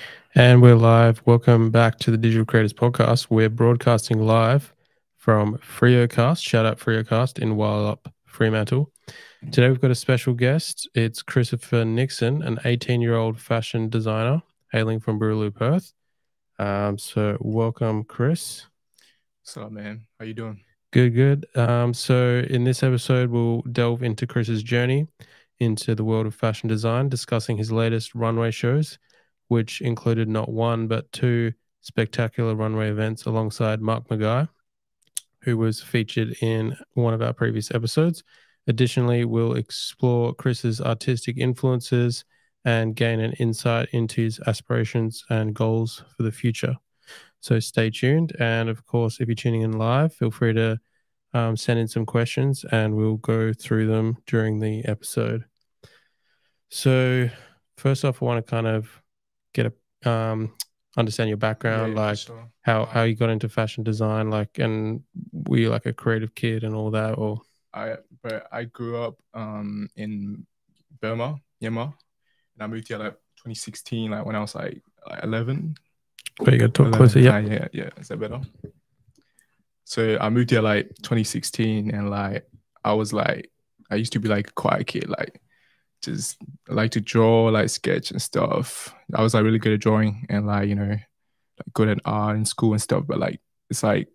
And we're live. Welcome back to the Digital Creators Podcast. We're broadcasting live from FreoCast. Shout out FreoCast in Wildeup, Fremantle. Today we've got a special guest. It's Christopher Nixon, an 18-year-old fashion designer hailing from Boorloo, Perth. So welcome, Chris. What's up, man? How you doing? Good. So in this episode, we'll delve into Chris's journey into the world of fashion design, discussing his latest runway shows, which included not one but two spectacular runway events alongside Mark Maguire, who was featured in one of our previous episodes. Additionally, we'll explore Chris's artistic influences and gain an insight into his aspirations and goals for the future. So stay tuned. And of course, if you're tuning in live, feel free to send in some questions and we'll go through them during the episode. So first off, I want to kind of get a understand your background, Yeah, for like sure. how you got into fashion design, like, and were you like a creative kid and all that, or I grew up in Burma, Myanmar, and I moved here like 2016, like when I was like 11. where you got to talk 11. closer? Yeah. Yeah. Is that better? So I moved here like 2016, and like I used to be like a quiet kid, like just like to draw, like sketch and stuff. I was like really good at drawing and like like good at art in school and stuff. But like it's like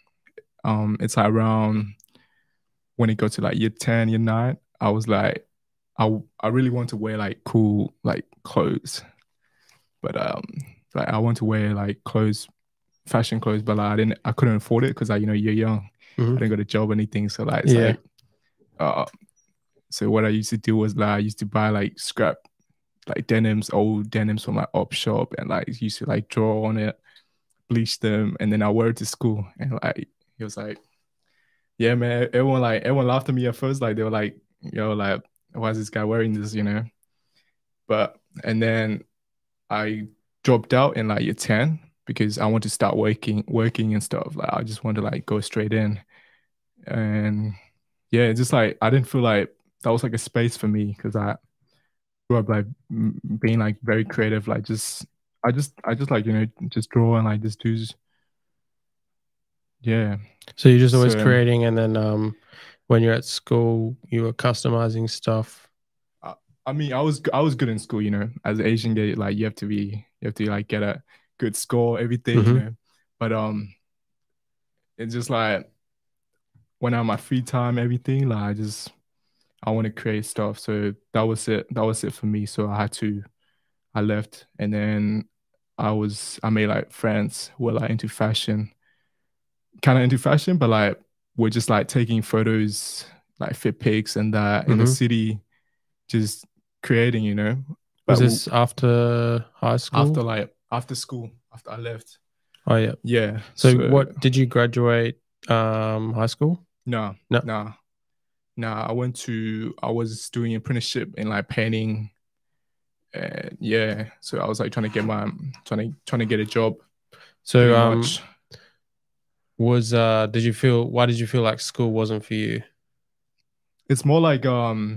around when it got to like year 10, year 9, I was like, I really want to wear like cool like clothes, but like I want to wear like clothes, fashion clothes, but like I couldn't afford it because like you're young, I didn't got a job or anything, so like it's like so what I used to do was like I used to buy like scrap like old denims from my op shop, and like used to like draw on it, bleach them, and then I wear it to school, and like it was like, yeah, man. Everyone laughed at me at first. Like they were like, yo, like, why is this guy wearing this? But and then I dropped out in like year 10 because I want to start working and stuff. Like I just want to like go straight in. And yeah, it's just like I didn't feel like that was like a space for me because I grew up like being like very creative, like I just like, just draw and like just do yeah. So you're just always So creating, and then when you're at school, you were customizing stuff. I mean, I was good in school, as an Asian kid, like you have to like get a good score, everything. But it's just like when I have my free time, everything, like I want to create stuff. So that was it. That was it for me. So I left, and then I made like friends who were like into fashion, kind of into fashion, but like we're just like taking photos, like fit pics and that in the city, just creating. Was But this after high school? after school, after I left. Oh yeah. Yeah. So So what did you graduate high school? no, No. no, no. I was doing apprenticeship in like painting. And yeah, so I was like trying to get a job pretty So much. why did you feel like school wasn't for you? It's more like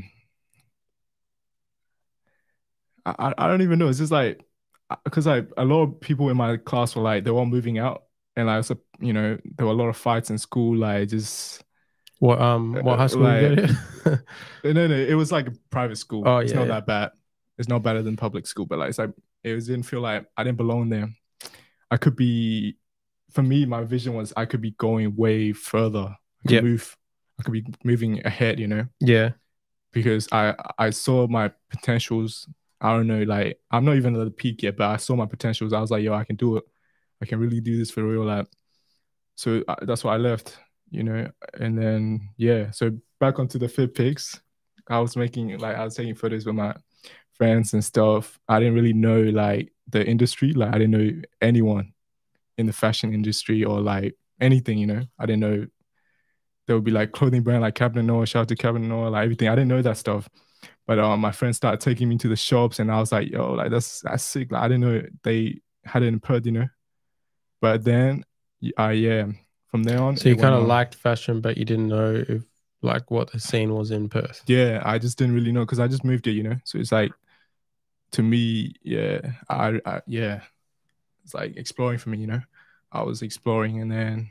I don't even know. It's just like because like a lot of people in my class were like they were all moving out, and like so, there were a lot of fights in school, like just What high school you like go to? no, it was like a private school. Oh It's yeah, not yeah. that bad. It's not better than public school, but like it's like didn't feel like I didn't belong there. I could be, for me, my vision was I could be going way further. Yeah. I could be moving ahead. Yeah. Because I saw my potentials. I don't know, like I'm not even at the peak yet, but I saw my potentials. I was like, yo, I can do it. I can really do this for real. Like, so that's why I left. And then yeah, so back onto the fit pics. I was taking photos with my friends and stuff. I didn't really know like the industry. Like I didn't know anyone in the fashion industry or like anything. I didn't know there would be like clothing brand like Captain Noah, shout out to Captain Noah, like everything. I didn't know that stuff. But my friends started taking me to the shops, and I was like, yo, like that's sick. Like I didn't know they had it in Perth. But then yeah, from there on So it you went kind of on. liked fashion, but you didn't know if like what the scene was in Perth. Yeah, I just didn't really know because I just moved here. So it's like to me, yeah, yeah, it's like exploring for me, I was exploring, and then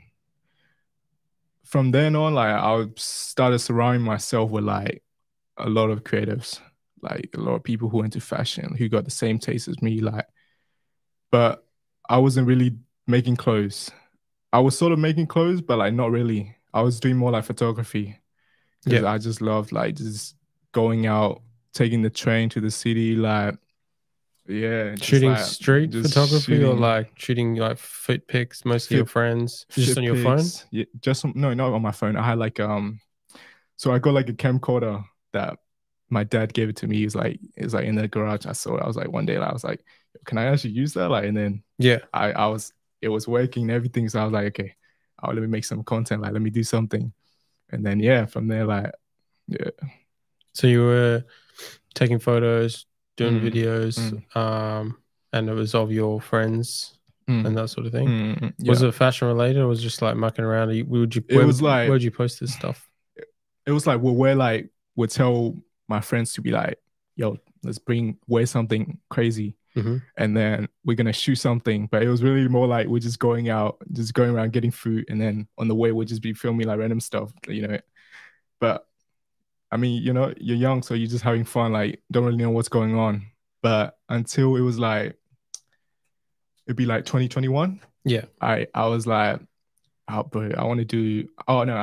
from then on, like I started surrounding myself with like a lot of creatives, like a lot of people who into fashion, who got the same taste as me, like, but I wasn't really making clothes. I was sort of making clothes, but like not really. I was doing more like photography because Yeah. I just loved like just going out, taking the train to the city, like yeah, just Shooting like street just photography or shooting like shooting like foot pics, mostly your fit friends, just fit on your phone? pics. Yeah, just no, not on my phone. I had like so I got like a camcorder that my dad gave it to me. He was like in the garage. I saw it. I was like one day, like, I was like, can I actually use that? Like, and then Yeah. I was it was working and everything. So I was like, okay, let me make some content. Like, let me do something. And then yeah, from there, like yeah. So you were taking photos, doing Mm, videos, mm, and it was of your friends mm, and that sort of thing. Was yeah. it fashion related or was it just like mucking around? It was like Where'd you post this stuff? it was like we'll tell my friends to be like, yo, let's wear something crazy. Mm-hmm. And then we're gonna shoot something. But it was really more like we're just going out, just going around getting food, and then on the way we'll just be filming like random stuff. But I mean, you're young, so you're just having fun, like don't really know what's going on. But until it was like it'd be like 2021, Yeah. I was like, oh, but I want to do. Oh no,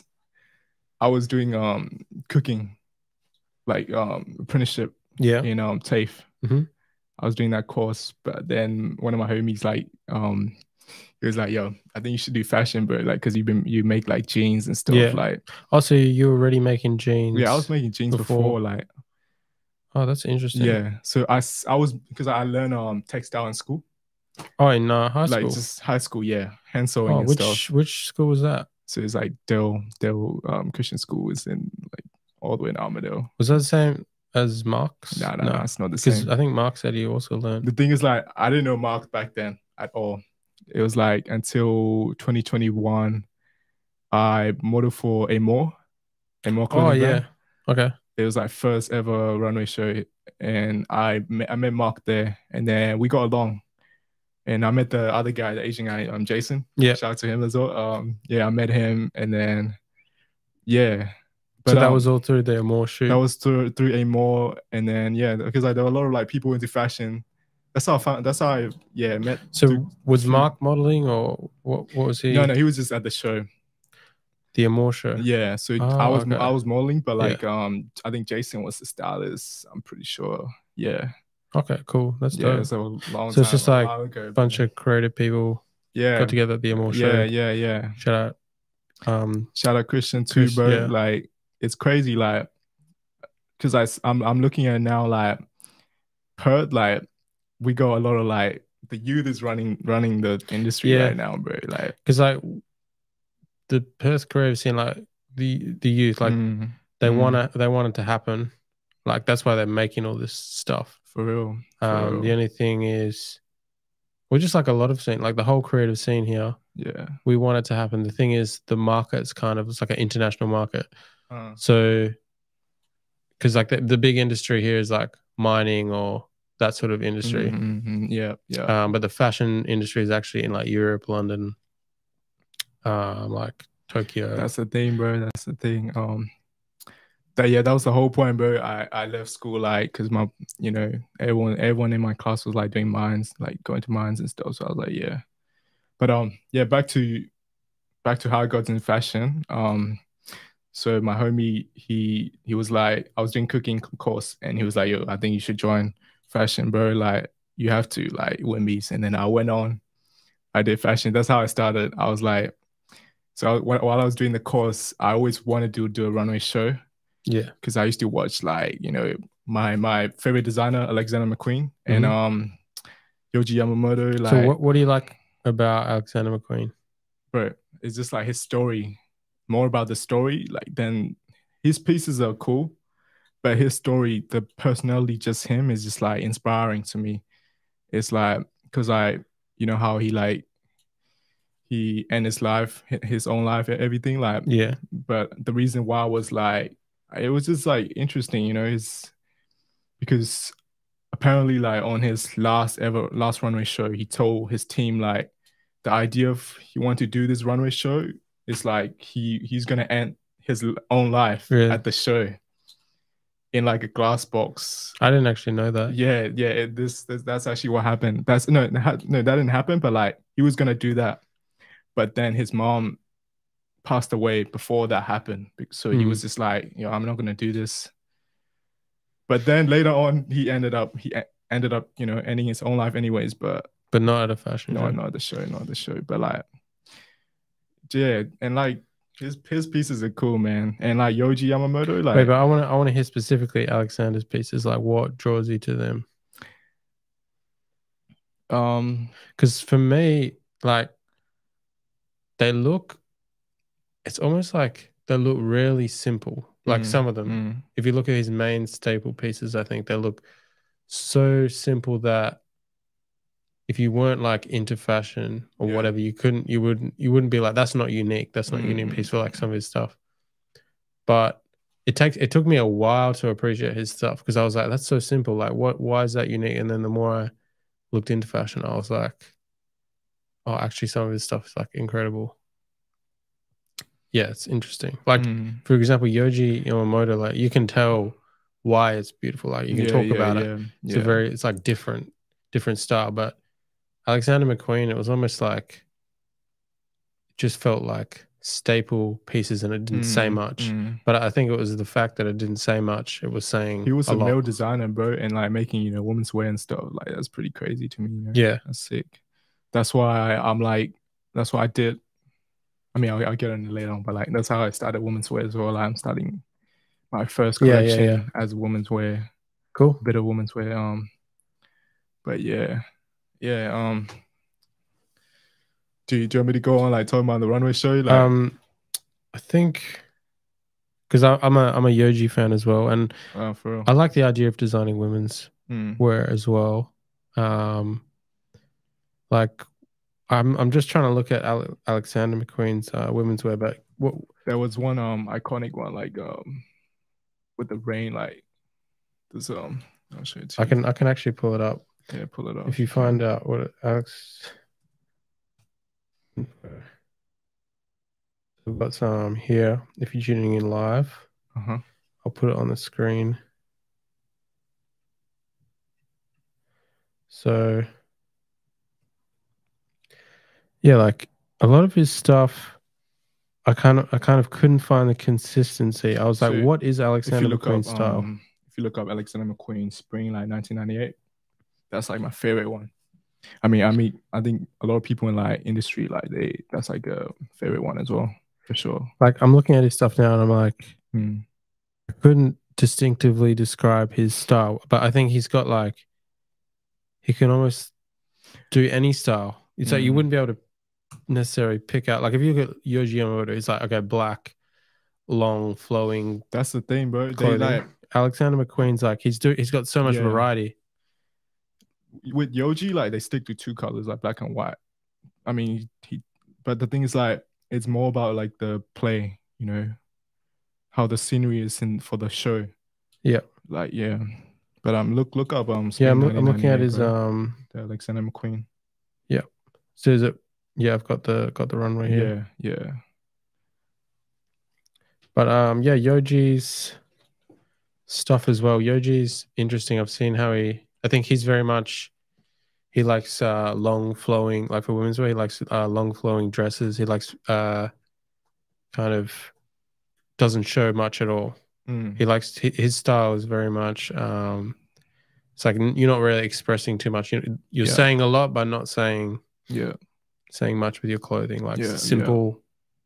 I was doing cooking, like apprenticeship Yeah. in TAFE. Mm-hmm. I was doing that course, but then one of my homies like he was like, "Yo, I think you should do fashion, bro. Like, cause you make like jeans and stuff. Yeah. Like, Also, you were already making yeah, I was jeans making jeans before. before. Like, Oh, that's interesting. yeah. So I was because I learned textile in school, Oh, in high like school. just high school. Yeah, hand sewing Oh, and stuff. which school was that? So it's like Dell Christian School is in like all the way in Armadale. Was that the same as Mark's? No, No, it's not the because same. I think Mark said he also learned. The thing is, like, I didn't know Mark back then at all. It was like until 2021, I modeled for a more Oh clothing brand. yeah. Okay. It was like first ever runway show, and I met Mark there, and then we got along. And I met the other guy, the Asian guy, Jason. Yeah. Shout out to him as well. Yeah, I met him, and then yeah, So but that was all through the Amore that shoot. was through a more, and then yeah, because like there were a lot of like people into fashion. That's how I found. That's how I met. So was through Mark modeling or what was no, he? no, he was just at the show. The Amore show. Yeah, so I Oh, was okay. I was modeling, but Yeah. like I think Jason was the stylist. I'm pretty sure. Yeah, Okay, cool. That's yeah, dope. it's a long So it's time, just a like while ago. a bunch of creative people Yeah, got together at the Amore yeah, show. yeah, yeah. Shout out. Shout out Christian too, Chris, bro. yeah. Like it's crazy, like because I'm looking at it now, like Perth, like we got a lot of like the youth is running the industry Yeah. right now, bro. Like Because like the Perth creative scene, like the youth, like they want it to happen. Like that's why they're making all this stuff. for real. The only thing is, we're just like a lot of scene, like the whole creative scene here. Yeah. We want it to happen. The thing is, the market's it's like an international market. So because like the big industry here is like mining or that sort of industry. Yeah, yeah. But the fashion industry is actually in like Europe, London, like Tokyo. That's the thing, bro. That's the thing. That was the whole point, bro. I left school like because my everyone in my class was like doing mines, like going to mines and stuff. So I was like, yeah. But yeah, back to how I got in fashion. So my homie, he was like, I was doing cooking course, and he was like, yo, I think you should join fashion, bro. Like you have to like win these. And then I went on, I did fashion. That's how I started. I was like, so while I was doing the course, I always wanted to do a runway show. Yeah, because I used to watch like my favorite designer Alexander McQueen and Yohji Yamamoto. Like, so what do you like about Alexander McQueen? Bro, it's just like his story, more about the story. Like then his pieces are cool, but his story, the personality, just him is just like inspiring to me. It's like because how he ended his life, his own life, everything like yeah. But the reason why was like it was just like interesting, is because apparently like on his last runway show, he told his team like the idea of he wanted to do this runway show is like he's gonna end his own life Really? at the show in like a glass box. I didn't actually know that. Yeah, yeah. That's actually what happened. That's no, that didn't happen. But like he was gonna do that, but then his mom passed away before that happened. So he was just like, you know, I'm not gonna do this. But then later on, he ended up, you know, ending his own life anyways. But not at a fashion show. Not the show, not the show. But like, yeah, and like his pieces are cool, man. And like Yohji Yamamoto, like, wait, but I want to hear specifically Alexander's pieces. Like, what draws you to them? Because for me, like, they look. It's almost like they look really simple. Like some of them, if you look at his main staple pieces, I think they look so simple that if you weren't like into fashion or whatever, you wouldn't be like, that's not unique. That's not a unique piece for like some of his stuff. But it took me a while to appreciate his stuff because I was like, that's so simple. Like, why is that unique? And then the more I looked into fashion, I was like, oh, actually, some of his stuff is like incredible. Yeah, it's interesting. Like, for example, Yohji Yamamoto, like you can tell why it's beautiful. Like you can talk about it. It's like different style. But Alexander McQueen, it was almost like it just felt like staple pieces and it didn't say much. But I think it was the fact that it didn't say much. It was saying he was a lot. male designer, bro, and like making, you know, women's wear and stuff. Like that's pretty crazy to me. You know? Yeah, that's sick. That's why I'm like, that's what I did. I mean, I'll get on it later on, but like that's how I started women's wear as well. Like, I'm starting my first collection as women's wear. Cool. Bit of women's wear. But yeah. Do you want me to go on like talking about the runway show? Like, I think because I'm a Yohji fan as well, and for real. I like the idea of designing women's wear as well. Like I'm just trying to look at Alexander McQueen's women's wear, but there was one iconic one like with the rain, like this I'll show it to you. I can actually pull it up. Yeah, pull it up. If you find out what Alex. We've got some here. If you're tuning in live, I'll put it on the screen. So, yeah, like a lot of his stuff, I kind of couldn't find the consistency. I was like, what is Alexander McQueen's style? If you look up Alexander McQueen spring like 1998, that's like my favorite one. I mean, I think a lot of people in like industry, like that's like a favorite one as well, for sure. Like I'm looking at his stuff now and I'm like, I couldn't distinctively describe his style, but I think he's got like, he can almost do any style. It's like you wouldn't be able to necessarily pick out, like if you look at Yohji Yamamoto, it's like, okay, black, long, flowing. That's the thing, bro. They like Alexander McQueen's like, he's got so much variety. With Yohji, like they stick to two colors, like black and white. I mean, but the thing is, like, it's more about like the play, you know, how the scenery is for the show. Yeah. Like, yeah. But look up yeah, I'm looking at his the Alexander McQueen. Yeah. So is it? Yeah, I've got the runway here. Yeah. But yeah, Yohji's stuff as well. Yohji's interesting. I've seen how I think he's very much, he likes long flowing, like for women's wear, he likes long flowing dresses. He likes kind of doesn't show much at all. He likes, his style is very much it's like you're not really expressing too much. You're saying a lot, but not saying much with your clothing. Like simple.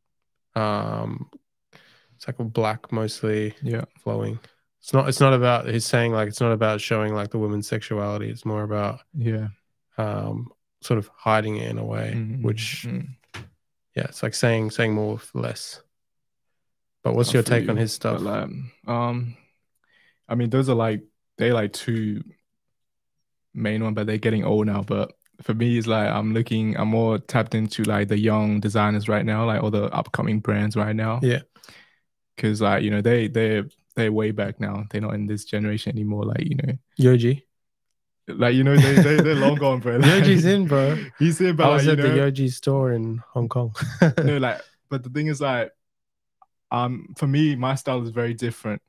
It's like a black mostly. Flowing. It's not about, he's saying like, it's not about showing like the women's sexuality. It's more about sort of hiding it in a way, which it's like saying more with less. But what's your take on his stuff? But, I mean, those are like, they like two main one, but they're getting old now. But for me, it's like I'm more tapped into like the young designers right now, like all the upcoming brands right now. Yeah, because like, you know, they're way back now. They're not in this generation anymore. Like, you know, Yohji. Like they're long gone, bro. Yoji's Like, in, bro. he's in, but I like was at the Yoji store in Hong Kong. like, but the thing is like, for me, my style is very different.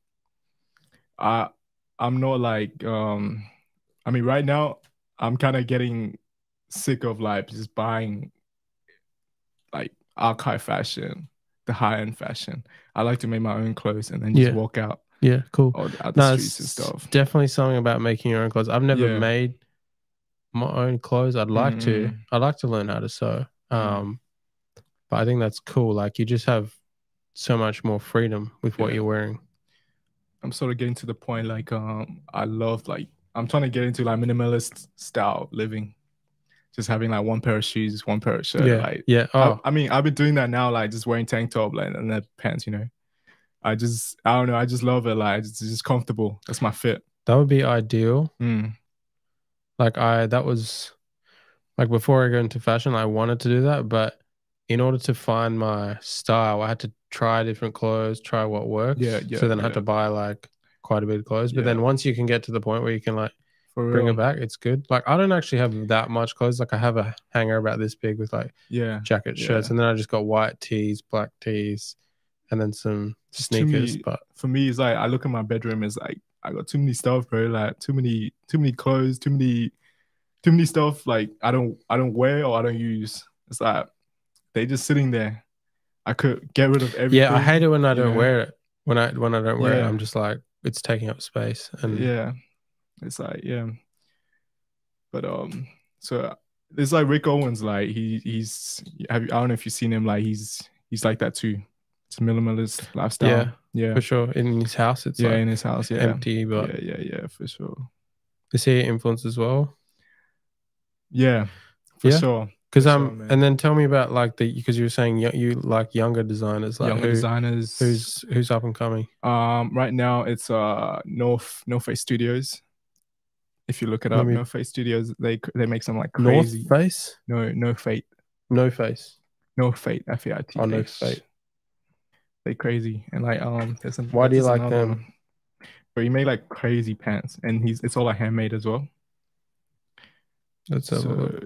I I'm not like I mean, right now I'm kind of getting sick of like just buying like archive fashion, the high end fashion. I like to make my own clothes and then just Yeah. walk out Yeah, cool. or out the No, streets and it's stuff. definitely something about making your own clothes. I've never Yeah. made my own clothes. I'd like to. Mm-mm. I'd like to learn how to sew. Mm. But I think that's cool. Like you just have so much more freedom with what Yeah. you're wearing. I'm sort of getting to the point like I love like I'm trying to get into like minimalist style living. Just having like one pair of shoes, one pair of shirt. Yeah. Like Yeah. Oh, I mean I've been doing that now, like just wearing tank top like and then pants, you know. I don't know, I just love it. Like it's just comfortable. That's my fit. that would be ideal. Mm. That was like before I go into fashion, I wanted to do that, but in order to find my style, I had to try different clothes, try what works. Yeah, So yeah, then I had yeah. to buy like quite a bit of clothes. But Yeah. then once you can get to the point where you can like For bring real. it back, it's good. Like I don't actually have that much clothes. Like I have a hanger about this big with like Yeah. jacket, shirts, Yeah. and then I just got white tees, black tees, and then some Just too sneakers. many, But for me, it's like I look at my bedroom, it's like I got too many stuff, bro. Like too many clothes, too many stuff like I don't wear or I don't use. It's like they just sitting there. I could get rid of yeah, I hate everything, it when I you don't know. wear it. When I don't wear it, Yeah, I'm just like it's taking up space. And yeah. It's like yeah, but so it's like Rick Owens. Like I don't know if you've seen him. Like he's like that too. It's a minimalist lifestyle. yeah, Yeah, for sure. In his house, it's yeah. like In his house, yeah, empty, but yeah, for sure. is he influence as well? Yeah, for Yeah, sure, because man. and then tell me about like because you were saying you like younger designers, like Younger designers. who's up and coming. Right now it's No Face Studios. If you look it Let up, me No Face Studios, they make some like North crazy. Face, No Fate, No Face. No Fate, Oh, No FAITH. Fate. They crazy and like Why do you there's like another them? one. But he made like crazy pants, and it's all like handmade as well. Let's have a So look.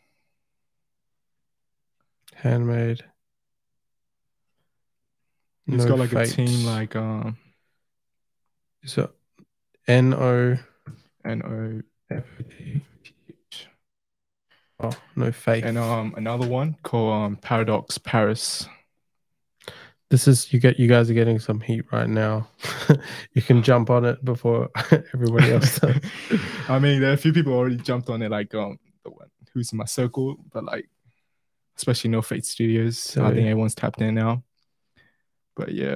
Handmade. he's No got like a Fate. team like So NO. NOFATH. Oh, No Faith. And another one called Paradox Paris. This is you guys are getting some heat right now. You can jump on it before everybody else does. I mean, there are a few people already jumped on it, like the one who's in my circle, but like especially No Fate Studios. So, I think everyone's tapped in now. But yeah.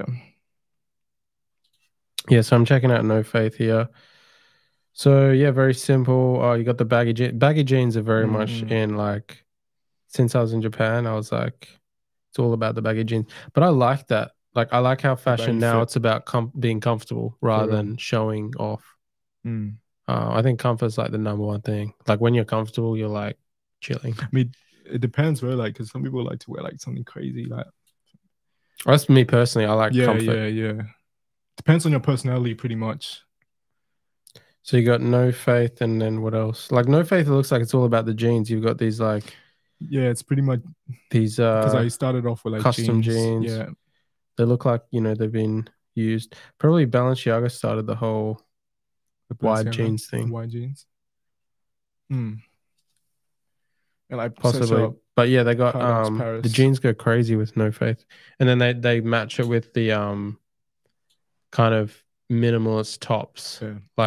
Yeah, so I'm checking out No Faith here. So yeah, very simple. You got the baggy jeans. Baggy jeans are very much in like since I was in Japan, I was like, it's all about the baggy jeans. But I like that. Like I like how fashion now fit. it's about being comfortable rather than showing off. I think comfort's like the number one thing. Like when you're comfortable, you're like chilling. I mean, it depends, bro. Like, because some people like to wear like something crazy. Like, that's me personally. I like comfort. Yeah. Depends on your personality, pretty much. So you got No Faith, and then what else? Like No Faith, it looks like it's all about the jeans. You've got these like, yeah, it's pretty much these because I started off with like custom jeans. Yeah, they look like they've been used. Probably Balenciaga started the whole wide jeans thing. Wide jeans. And like Possibly, but yeah, they got Paris. the jeans go crazy with No Faith, and then they match it with the kind of minimalist tops,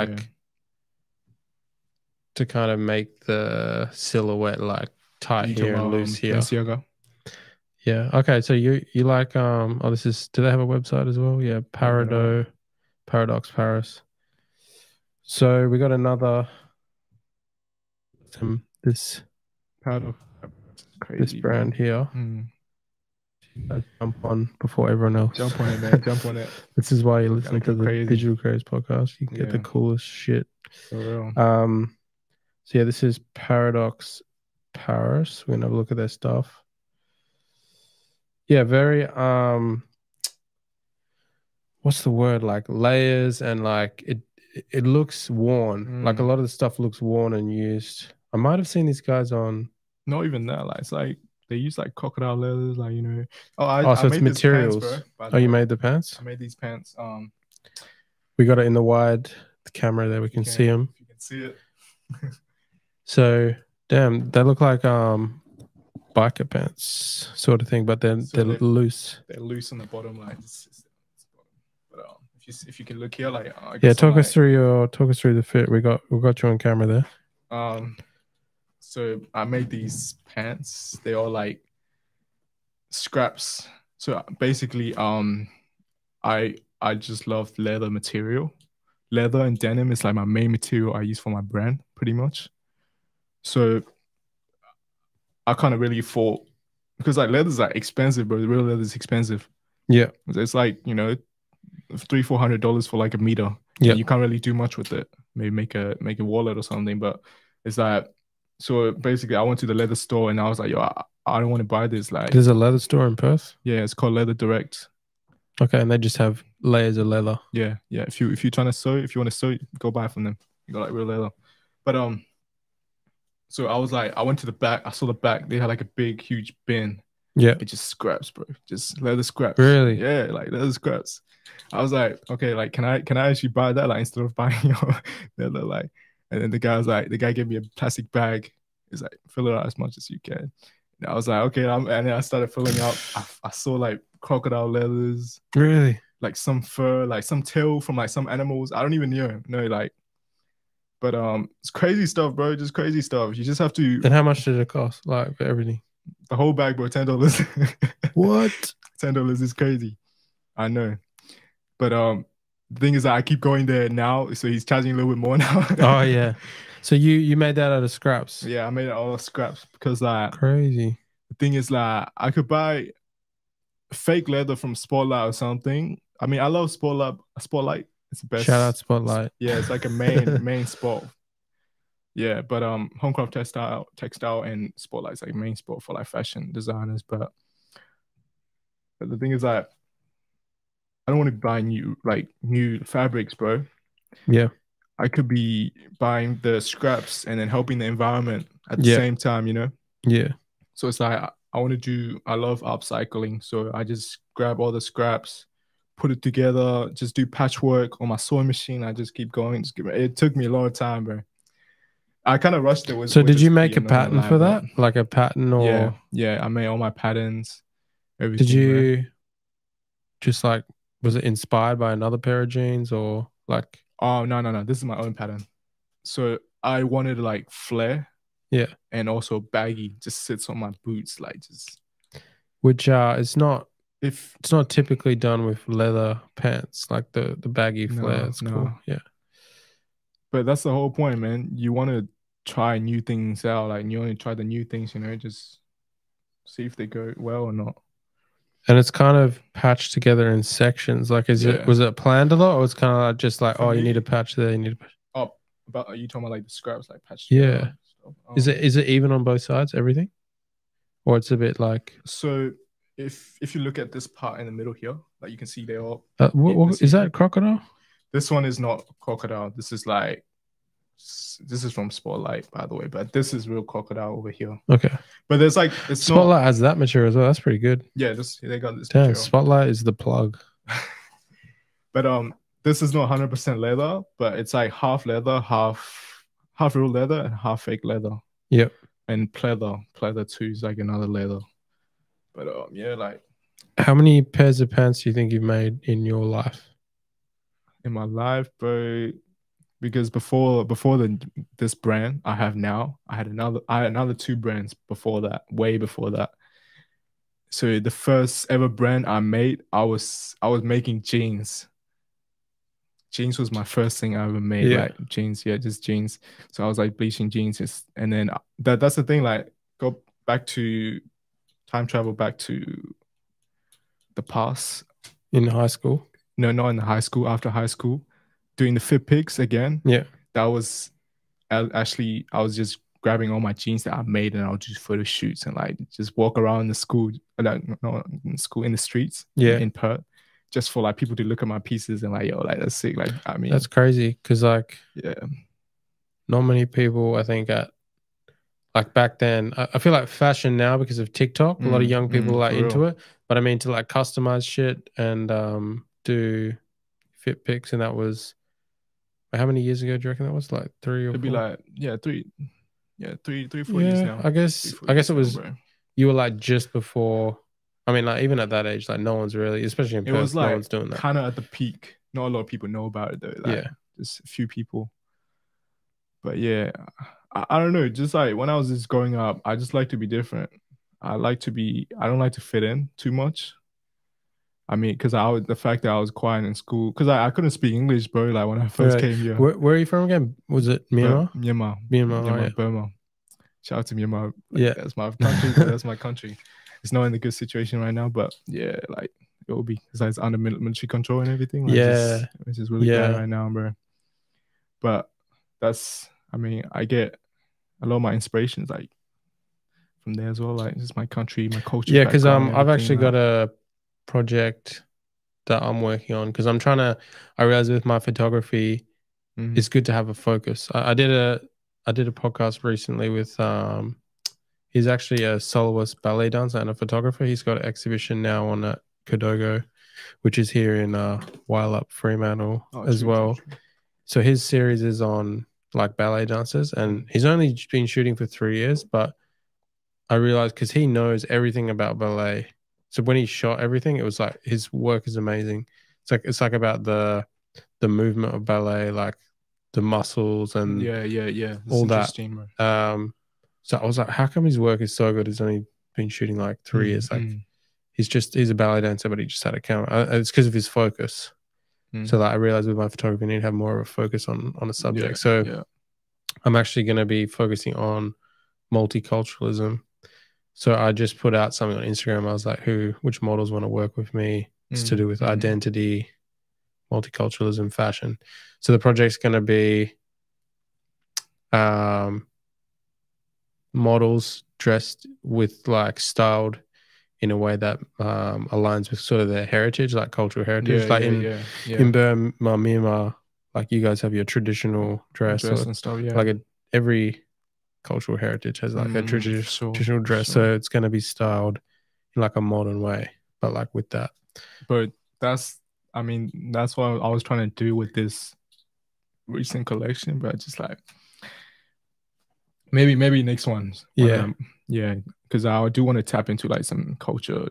to kind of make the silhouette like tight here and loose here. Balenciaga. Yeah. Okay. So you like this is, do they have a website as well? Yeah. Paradox Paris. So we got another this Paradox. This brand here. Jump on before everyone else. Jump on it, man. Jump on it. This is why you're listening to the Digital Creators Podcast. You can get the coolest shit. For real. So yeah, this is Paradox Paris. We're gonna have a look at their stuff. Yeah, very what's the word? Like layers and like it looks worn. Like a lot of the stuff looks worn and used. I might have seen these guys on. Not even that. Like it's like they use like crocodile leathers, like you know. Oh, I so it's made these pants, bro. materials. By Oh, the you way, made the pants? I made these pants. We got it in the wide the camera there. We can see them. If you can see it. So damn, they look like biker pants sort of thing, but then So they're loose. They're loose on the bottom, like this but if you can look here, like yeah, talk us through the fit. We got you on camera there. So I made these pants. They are like scraps. So basically, I just love leather material. Leather and denim is like my main material I use for my brand, pretty much. So I kind of really thought, because like leather's like expensive, bro. The real leather is expensive. Yeah, it's like, you know, $300-400 for like a meter. Yeah, you can't really do much with it. Maybe make a wallet or something. But it's like, so basically, I went to the leather store and I was like, yo, I don't want to buy this. Like, there's a leather store in Perth. Yeah, it's called Leather Direct. Okay, and they just have layers of leather. Yeah. If you're trying to sew, if you want to sew, go buy from them. You got like real leather. But so I was like, I went to the back. I saw the back. They had like a big, huge bin. Yeah, it just scraps, bro. Just leather scraps. Really? Yeah, like leather scraps. I was like, okay, like can I actually buy that? Like instead of buying your leather, like. And then the guy gave me a plastic bag. He's like, fill it out as much as you can. And I was like, okay. And then I started filling out. I saw like crocodile leathers. Really? Like some fur, like some tail from like some animals. I don't even know, like. But it's crazy stuff, bro. Just crazy stuff. You just have to. And how much did it cost? Like for everything? The whole bag, bro, $10. What? $10 is crazy. I know. But the thing is that I keep going there now, so he's charging a little bit more now. Oh yeah. So you made that out of scraps? Yeah, I made it all scraps because like crazy. The thing is like I could buy fake leather from Spotlight or something. I mean, I love Spotlight. It's the best. Shout out Spotlight. Yeah, it's like a main spot. Yeah, but Homecraft Textile and Spotlight's like main spot for like fashion designers. But the thing is that I don't want to buy new fabrics, bro. Yeah. I could be buying the scraps and then helping the environment at the same time, you know? Yeah. So it's like I love upcycling. So I just grab all the scraps, put it together, just do patchwork on my sewing machine. I just keep going. It took me a long time, bro. I kind of rushed it. So did you make a pattern for that? Like a pattern or? Yeah, I made all my patterns. Everything. Did you just like, was it inspired by another pair of jeans or like? Oh, no. This is my own pattern. So I wanted like flare. Yeah. And also baggy, just sits on my boots, like just. Which it's not typically done with leather pants, like the baggy flare. It's cool. Yeah. But that's the whole point, man. You want to try new things out. Like you want to try the new things, you know, just see if they go well or not. And it's kind of patched together in sections. Like, was it planned a lot, or it's kind of just like, you need a patch there, you need a patch? Oh, are you talking about like the scraps, like patch? Yeah. Is it even on both sides, everything, or it's a bit like? So if you look at this part in the middle here, like you can see they all. What is that, crocodile? This one is not crocodile. This is from Spotlight, by the way, but this is real crocodile over here. Okay. But there's like Spotlight has that material as well. That's pretty good. Yeah, they got this. Damn, material. Spotlight is the plug. But this is not 100% leather, but it's like half leather, half real leather, and half fake leather. Yep. And pleather too is like another leather. But yeah, like. How many pairs of pants do you think you've made in your life? In my life, bro, because before this brand I have now, I had another 2 brands before that, way before that. So the first ever brand I made, I was making jeans. Jeans was my first thing I ever made. Yeah. Like jeans, just jeans. So I was like bleaching jeans, and then that's the thing. Like go back to time travel back to the past. In high school. No, not in high school. After high school, doing the fit pics again. Yeah, that was actually I was just grabbing all my jeans that I made, and I'll do photo shoots and like just walk around the school, in the streets. Yeah, in Perth, just for like people to look at my pieces and like, yo, like that's sick. Like, I mean, That's crazy because like yeah, not many people I think at like back then. I feel like fashion now because of TikTok, a lot of young people are like for into real. it. But I mean to like customize shit and do fit pics, and that was how many years ago do you reckon that was? Like 3 or It'd be 4? like, yeah, three, 4 years Yeah, now. I Three, guess four I guess years it now, was bro. you were like just before. I mean, like even at that age, like no one's really, especially in It was Perth, no like one's doing that. kind of at the peak. Not a lot of people know about it though. Like Yeah, just a few people. But yeah, I don't know. Just like when I was just growing up, I just like to be different. I don't like to fit in too much. I mean, because the fact that I was quiet in school, because I couldn't speak English, bro. Like when I first right. came here, Where are you from again? Was it Myanmar? Myanmar, Myanmar. Oh, yeah. Burma. Shout out to Myanmar. Like Yeah. that's my country, but that's my country. It's not in a good situation right now, but yeah, like it will be because it's under military control and everything. Like Yeah. it's just really bad Yeah. right now, bro. But I mean, I get a lot of my inspirations like from there as well. Like this is my country, my culture. Yeah, because background, I've everything, actually got like, a project that I'm working on because I realize with my photography, it's good to have a focus. I did a podcast recently with he's actually a soloist ballet dancer and a photographer. He's got an exhibition now on at Kodogo, which is here in Wyalup, Fremantle as well. true. So his series is on like ballet dancers, and he's only been shooting for 3 years, but I realized because he knows everything about ballet. So when he shot everything, it was like his work is amazing. It's like about the movement of ballet, like the muscles and Yeah. It's all that. interesting, bro. So I was like, how come his work is so good? He's only been shooting like 3 years. Like he's a ballet dancer, but he just had a camera. It's because of his focus. So like I realized with my photography, I need to have more of a focus on a subject. So I'm actually going to be focusing on multiculturalism. So I just put out something on Instagram. I was like, which models want to work with me? It's to do with identity, multiculturalism, fashion. So the project's going to be models dressed with like styled in a way that aligns with sort of their heritage, like cultural heritage. In Burma, Myanmar, like you guys have your traditional dress and stuff. Yeah, like every cultural heritage has like a traditional dress. Sure. So it's going to be styled in like a modern way, but like with that. But that's what I was trying to do with this recent collection, but just like maybe next ones. Because I do want to tap into like some culture,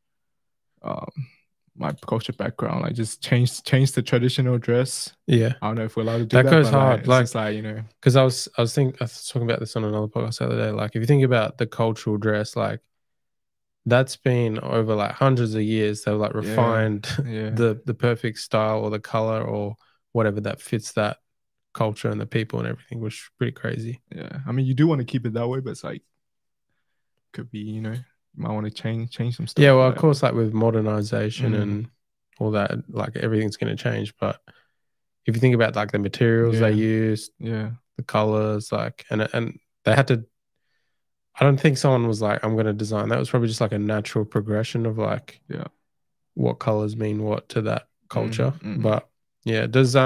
my culture background, like just change the traditional dress. Yeah, I don't know if we're allowed to do that goes hard. Like, it's just like, you know, because I was talking about this on another podcast the other day. Like if you think about the cultural dress, like that's been over like hundreds of years. They've like refined the perfect style or the color or whatever that fits that culture and the people and everything, which is pretty crazy. Yeah, I mean, you do want to keep it that way, but it's like could be, you know, you might want to change some stuff. Yeah, well, of course, like with modernization and all that, like everything's going to change. But if you think about like the materials they used, the colors, like and they had to. I don't think someone was like, I'm going to design. That was probably just like a natural progression of like, what colors mean what to that culture. But yeah, does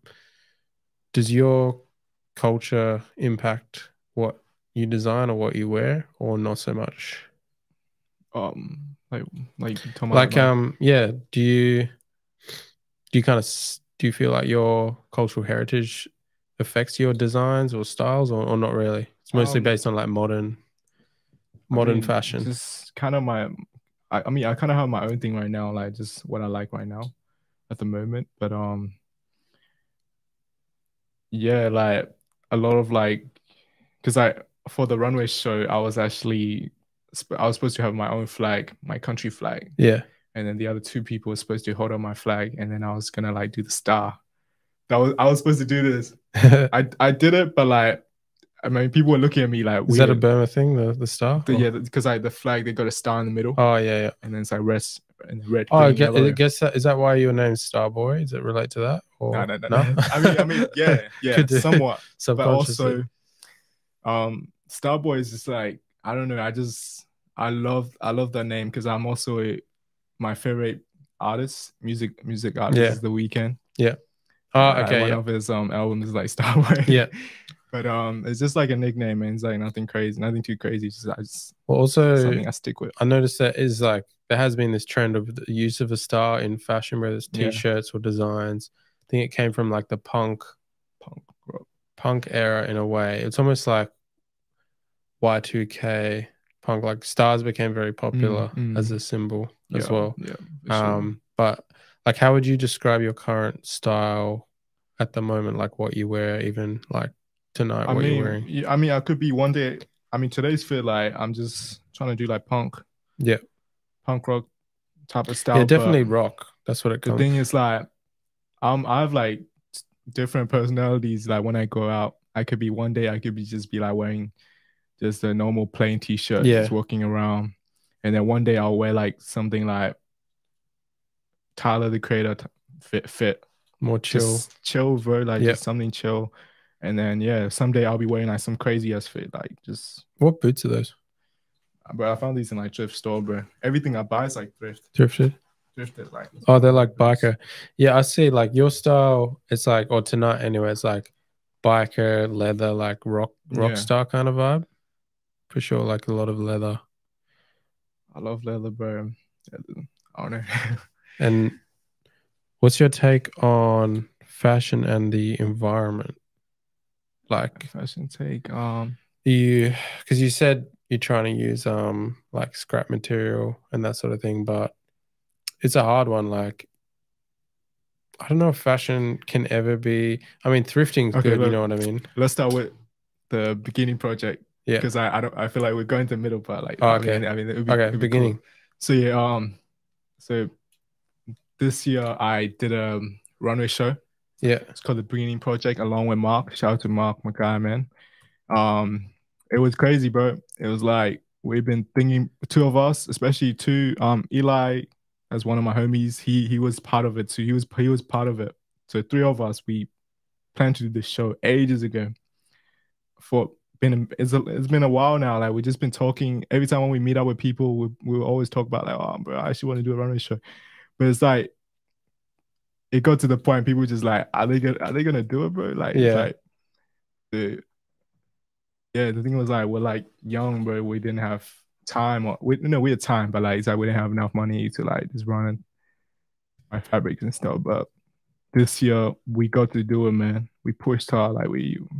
your culture impact what you design or what you wear, or not so much? Yeah. Do you feel like your cultural heritage affects your designs or styles, or not really? It's mostly based on like modern fashion. Just kind of I mean, I kind of have my own thing right now, like just what I like right now at the moment. But yeah, like a lot of like, because for the runway show, I was supposed to have my own flag, my country flag. Yeah. And then the other two people were supposed to hold on my flag, and then I was gonna like do the star. I was supposed to do this. I did it, but like, I mean, people were looking at me like, is that a Burma thing, the star? Yeah, because the flag, they got a star in the middle. Oh yeah. And then it's like red and red. Oh, I guess that is that why your name's Starboy? Does it relate to that? Or no. I mean, yeah, somewhat. But also, Starboy is just like, I don't know. I love that name because I'm also my favorite artist, music artist Yeah. is The Weeknd. Yeah. Oh, okay. One Yeah. of his albums is like Starway. Yeah. But it's just like a nickname, man. It's like nothing crazy, nothing too crazy. Just Well, also, something I stick with. I noticed that is like there has been this trend of the use of a star in fashion, whether it's Yeah. t-shirts or designs. I think it came from like the punk rock. era in a way. It's almost like Y2K punk. Like stars became very popular as a symbol as well. Yeah, for sure. But like, how would you describe your current style at the moment? Like what you wear, even like tonight, what you're wearing? Yeah, I mean, I could be one day. I mean, today's fit like I'm just trying to do like punk rock type of style. Yeah, definitely rock. That's what it comes. The thing is like, I have like different personalities. Like when I go out, I could be one day I could be just be like wearing just a normal plain t-shirt, just walking around, and then one day I'll wear like something like Tyler the Creator fit, more chill, bro, like just something chill. And then someday I'll be wearing like some crazy ass fit, like just. What boots are those? But I found these in like thrift store, bro. Everything I buy is like thrifted, like. Oh, they're like biker. Yeah, I see. Like your style, it's like, or tonight anyway, it's like biker leather, like rock star kind of vibe. For sure, like a lot of leather. I love leather, bro. I don't know. And what's your take on fashion and the environment? Like fashion take, because you said you're trying to use like scrap material and that sort of thing, but it's a hard one. Like I don't know if fashion can ever be. I mean, thrifting's good. You know what I mean? Let's start with the beginning project. Yeah, because I feel like we're going to the middle part. Like, okay, I mean, it would be beginning. Cool. So yeah, so this year I did a runway show. Yeah, it's called the Beginning Project, along with Mark. Shout out to Mark, my guy, man. It was crazy, bro. It was like we've been thinking, two of us, especially two. Eli, as one of my homies, he was part of it. So he was part of it. So three of us, we planned to do this show ages ago. It's been a while now. Like we've just been talking. Every time when we meet up with people, we always talk about like, oh, bro, I actually want to do a runway show. But it's like it got to the point people just like, are they gonna do it, bro? Like, it's like the thing was like we're like young, bro. We didn't have time, or we had time, but like it's like we didn't have enough money to like just run my fabrics and stuff. But this year we got to do it, man. We pushed hard, like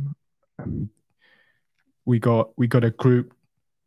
we got a group,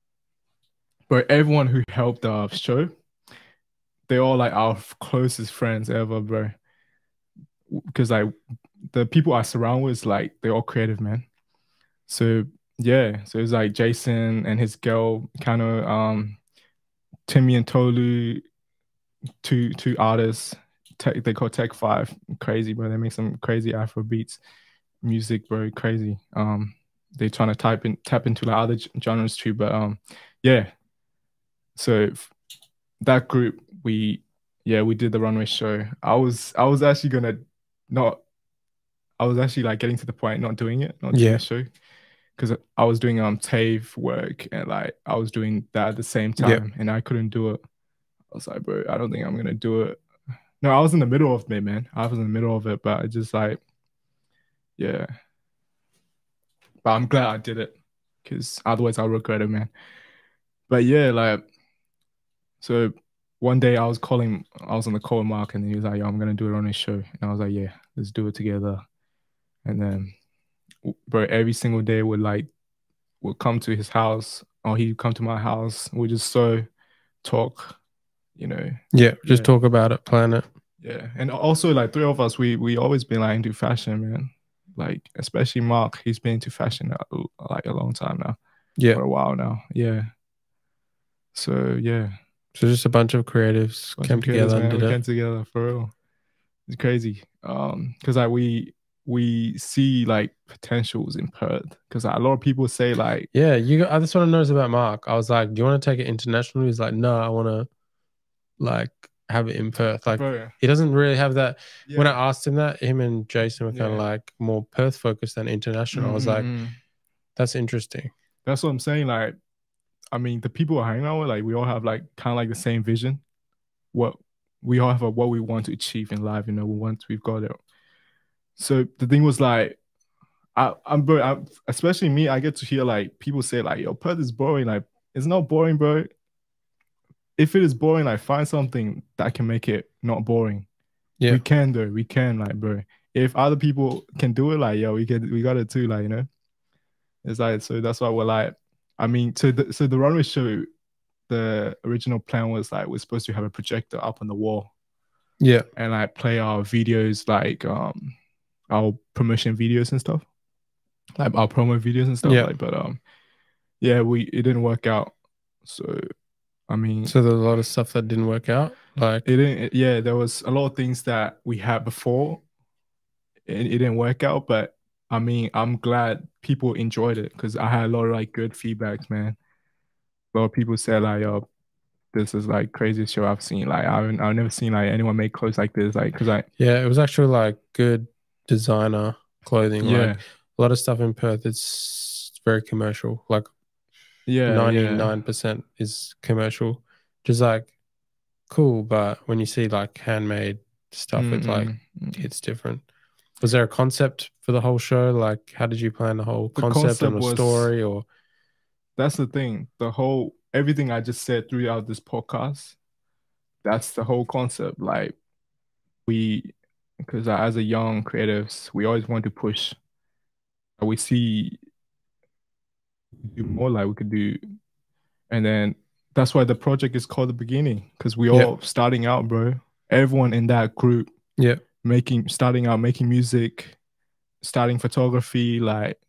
but everyone who helped our show, they're all like our closest friends ever, bro. Because like the people I surround with, like they're all creative, man. So yeah, so it's like Jason and his girl, kind of Timmy and Tolu, two artists. They call Tech 5. Crazy, bro. They make some crazy Afro beats, music, bro. Crazy. They trying to tap into like other genres too, but yeah. So that group, we did the runway show. I was actually gonna not. I was actually like getting to the point not doing it, not doing the show, because I was doing TAFE work and like I was doing that at the same time, and I couldn't do it. I was like, bro, I don't think I'm gonna do it. No, I was in the middle of it, man. I was in the middle of it, but I just like, yeah. But I'm glad I did it, because otherwise I'll regret it, man. But yeah, like, so one day I was on the call with Mark, and he was like, yo, I'm gonna do it on his show. And I was like, yeah, let's do it together. And then, bro, every single day would come to his house, or he'd come to my house. We just talk, you know. Yeah, just talk about it, plan it. Yeah, and also like three of us, we always been like into fashion, man. Like especially Mark, he's been into fashion like a long time now. Yeah, for a while now. Yeah. So yeah. So just a bunch of creatives came together and did it. Came together for real. It's crazy. Because like we see like potentials in Perth, because like, a lot of people say like, yeah, I just want to know about Mark. I was like, do you want to take it international? He's like, no, I want to like have it in Perth. Like, bro, he doesn't really have that. When I asked him that, him and Jason were kind of like more Perth focused than international. I was like, that's interesting. That's what I'm saying. Like, I mean, the people I hang out with, like we all have like kind of like the same vision, what we all have what we want to achieve in life. We've got it. So the thing was like, especially me, I get to hear like people say like, "Yo, Perth is boring." Like, it's not boring, bro. If it is boring, like find something that can make it not boring. Yeah. We can though. We can, like, bro. If other people can do it, like, yo, we got it too, like, It's like, so that's why we're like, I mean, so the runway show, the original plan was like we're supposed to have a projector up on the wall. Yeah. And like play our videos, like our promotion videos and stuff. Like our promo videos and stuff. Yeah. Like, but yeah, it didn't work out. So I mean, so there's a lot of stuff that didn't work out. Like it didn't. Yeah, there was a lot of things that we had before. It didn't work out, but I mean, I'm glad people enjoyed it because I had a lot of like good feedbacks, man. A lot of people said like, "Yo, this is like craziest show I've seen. Like, I've never seen like anyone make clothes like this. Like, because yeah, it was actually like good designer clothing. Yeah. Like a lot of stuff in Perth, it's very commercial. Like yeah, 99% is commercial, just like cool. But when you see like handmade stuff, it's like it's different. Was there a concept for the whole show? Like, how did you plan the whole concept and the story? Or that's the thing. Everything I just said throughout this podcast, that's the whole concept. Like because as a young creatives, we always want to push. We see do more like we could do, and then that's why the project is called The Beginning, because we all starting out, bro. Everyone in that group, starting out making music, starting photography, like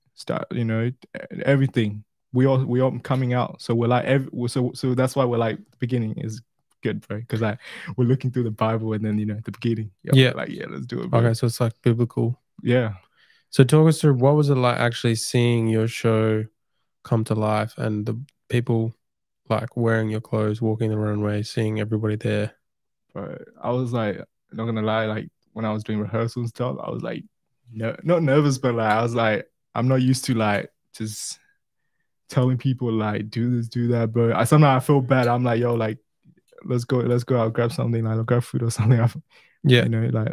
everything. We all coming out, so we're like so that's why we're like the beginning is good, bro, because like we're looking through the Bible and then the beginning. Like let's do it, bro. Okay, so it's like biblical. Yeah. So talk us through, what was it like actually seeing your show come to life and the people like wearing your clothes, walking the runway, seeing everybody there? But I was like, not gonna lie, like when I was doing rehearsals and stuff, I was like, not nervous, but like I was like, I'm not used to like just telling people like do this, do that, bro. Sometimes I feel bad. I'm like, yo, like let's go out, grab something, like I'll grab food or something. Like.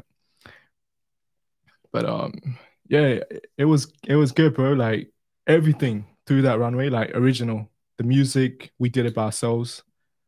But yeah, it was good, bro. Like everything through that runway, like original. The music, we did it by ourselves.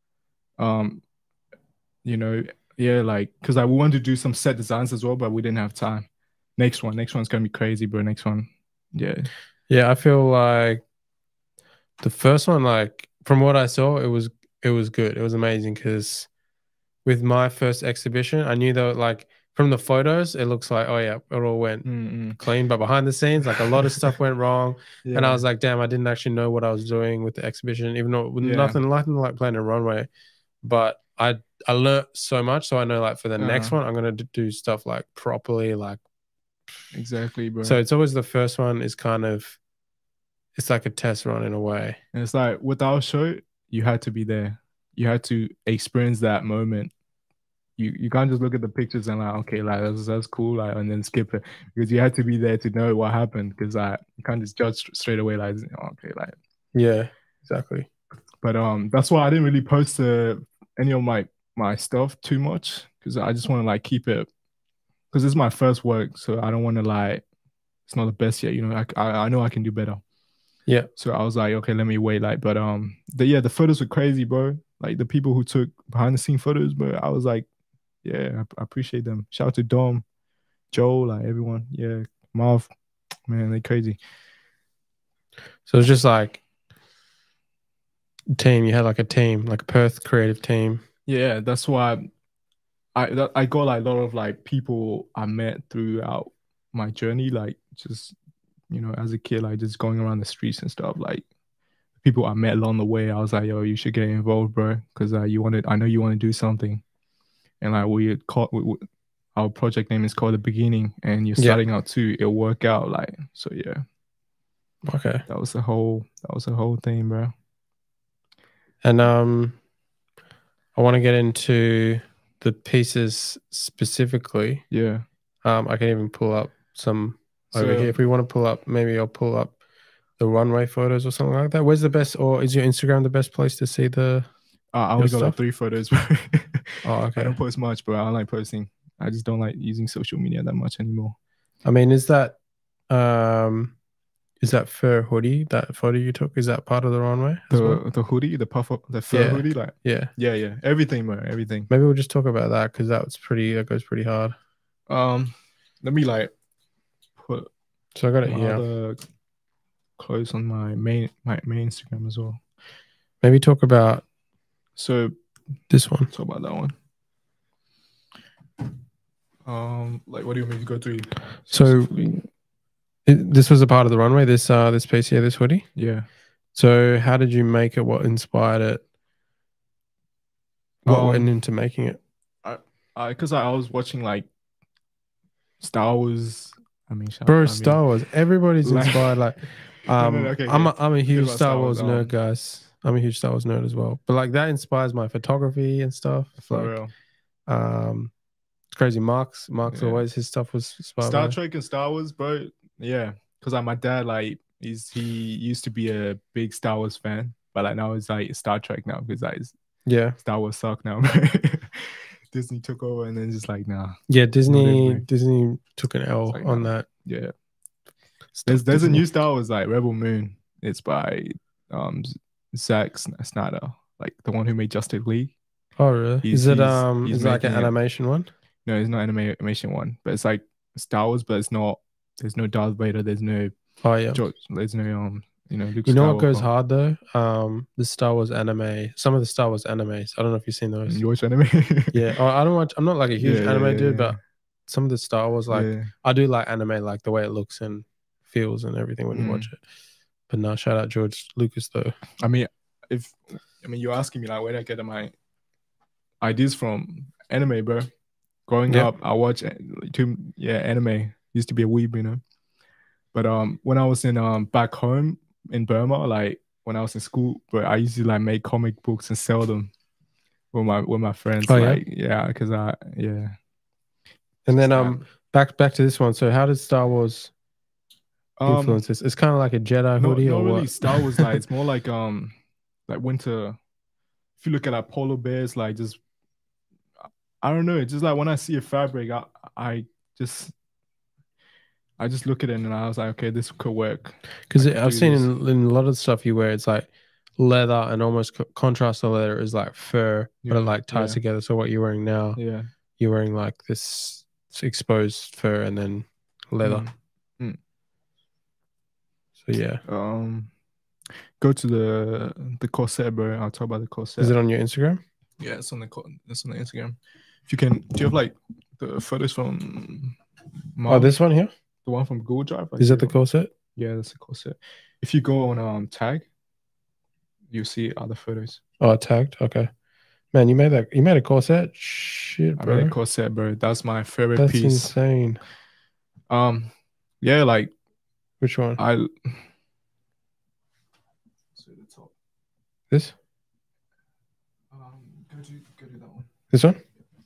Yeah, like because we wanted to do some set designs as well, but we didn't have time. Next one's gonna be crazy, bro. Next one, yeah. I feel like the first one, like from what I saw, it was good. It was amazing because with my first exhibition, I knew that like from the photos, it looks like, oh yeah, it all went clean, but behind the scenes, like a lot of stuff went wrong. And I was like, damn, I didn't actually know what I was doing with the exhibition, even though nothing like playing a runway. But I learned so much, so I know like for the next one, I'm gonna do stuff like properly, like exactly, bro. So it's always the first one is kind of, it's like a test run in a way. And it's like with our show, you had to be there. You had to experience that moment. You can't just look at the pictures and like, okay, like that's cool, like, and then skip it, because you had to be there to know what happened. Because like you can't just judge straight away, like, okay, like yeah, exactly. But that's why I didn't really post any of my stuff too much, because I just want to like keep it, because it's my first work, so I don't want to like it's not the best yet, I know I can do better. Yeah. So I was like, okay, let me wait, like, but the photos were crazy, bro. Like the people who took behind the scene photos, bro, I was like, yeah, I appreciate them. Shout out to Dom, Joel, like everyone. Yeah, Marv, man, they crazy. So it's just like team. You had like a team, like a Perth creative team. Yeah, that's why I got like a lot of like people I met throughout my journey, like just as a kid, like just going around the streets and stuff. Like people I met along the way, I was like, yo, you should get involved, bro, because I know you want to do something. And like our project name is called The Beginning, and you're starting out too. It'll work out, like, so yeah. Okay. That was the whole thing, bro. And I want to get into the pieces specifically. Yeah. I can even pull up some over here. If we want to pull up, maybe I'll pull up the runway photos or something like that. Where's the best, or is your Instagram the best place to see the I only got like 3 photos. Oh, I okay. don't post much, bro. I don't like posting. I just don't like using social media that much anymore. I mean, is that fur hoodie, that photo you took, is that part of the runway as well? The hoodie, the puffer, the fur Yeah. hoodie, like Yeah. yeah, everything, bro, everything. Maybe we'll just talk about that because that goes pretty hard. Let me like put So I got it my here. other clothes on my main Instagram as well. Maybe talk about So this one. talk about that one. Like what do you want me to go through? So this was a part of the runway, this piece here, this hoodie. Yeah. So how did you make it? What inspired it? What went into making it? Because I was watching like Star Wars. Star Wars. Everybody's inspired. Like, okay. I'm a huge Star Wars nerd, guys. I'm a huge Star Wars nerd as well. But like that inspires my photography and stuff. For like, real. It's crazy. Mark's always, his stuff was inspired Star Trek and Star Wars, bro. Yeah, because like my dad, like he used to be a big Star Wars fan, but like now it's like Star Trek now because like Star Wars suck now. Disney took over and then just like nah. Yeah, Disney took an L like, on that. Yeah. There's a new Star Wars like Rebel Moon. It's by Zack Snyder, like the one who made Justice League. Oh really? Is it like an animation one? No, it's not an animation one, but it's like Star Wars, but it's not. There's no Darth Vader. There's no. Oh yeah. There's no Luke you know Skywalker. what goes hard though? The Star Wars anime. Some of the Star Wars animes. I don't know if you've seen those. You watch anime? Yeah. I don't watch. I'm not like a huge anime dude, but some of the Star Wars, like I do like anime, like the way it looks and feels and everything when you watch it. But no, shout out George Lucas though. I mean, you're asking me like where did I get my ideas from? Anime, bro. Growing up, I watched anime. Used to be a weeb, you know. But when I was in back home in Burma, like when I was in school, but I used to like make comic books and sell them with my friends. Oh, because And then back to this one. So how did Star Wars influence this? It's kind of like a Jedi hoodie, or really what? Star Wars, like it's more like winter. If you look at like polar bears, like just I don't know. It's just like when I see a fabric, I just look at it and I was like, okay, this could work. Because I've seen in a lot of stuff you wear, it's like leather and almost contrast the leather is like fur, but it like ties together. So what you're wearing now, you're wearing like this exposed fur and then leather. So yeah. Go to the corset, bro. I'll talk about the corset. Is it on your Instagram? Yeah, it's on the Instagram. If you can, do you have like the photos from? Oh, this one here. The one from Google Drive. Is that the corset? Yeah, that's the corset. If you go on tag, you see other photos. Oh, tagged. Okay. Man, you made a corset. Shit, bro. I made a corset, bro. That's my favorite piece. That's insane. Yeah, like which one? This? Go to that one. This one?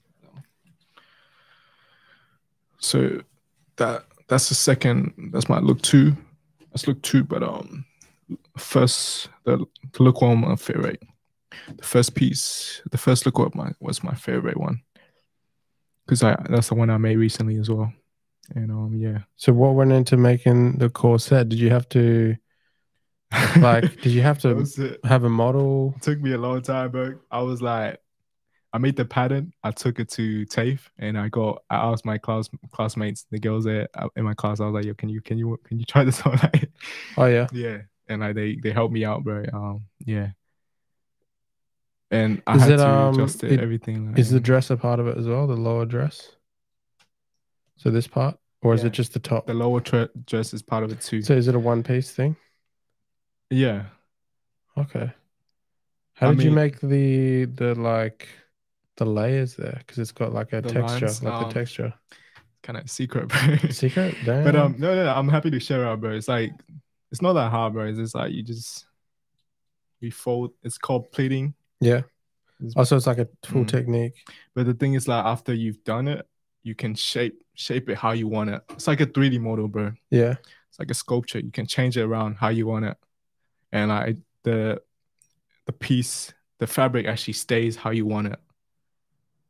So that's the second. That's my look 2. That's look 2, but first the look 1 my favorite. The first piece, the first look was my favorite one because that's the one I made recently as well. And yeah. So what went into making the corset? Did you have to did you have to have a model? It took me a long time, bro. I was like, I made the pattern. I took it to TAFE, and I asked my classmates, the girls there in my class. I was like, "Yo, can you try this on?" Oh yeah, yeah. And like they helped me out, bro. Yeah. And I had to adjust everything. Is the dress a part of it as well? The lower dress. So this part, or is it just the top? The lower dress is part of it too. So is it a one-piece thing? Yeah. Okay. How did you make the layers there? Because it's got like a texture, lines, like the texture. Kind of secret, bro. Secret? Damn. But no, I'm happy to share out, bro. It's like it's not that hard, bro. It's just like we fold. It's called pleating. Yeah. Also, it's like a full technique. But the thing is, like after you've done it, you can shape it how you want it. It's like a 3D model, bro. Yeah. It's like a sculpture. You can change it around how you want it, and like the piece, the fabric actually stays how you want it.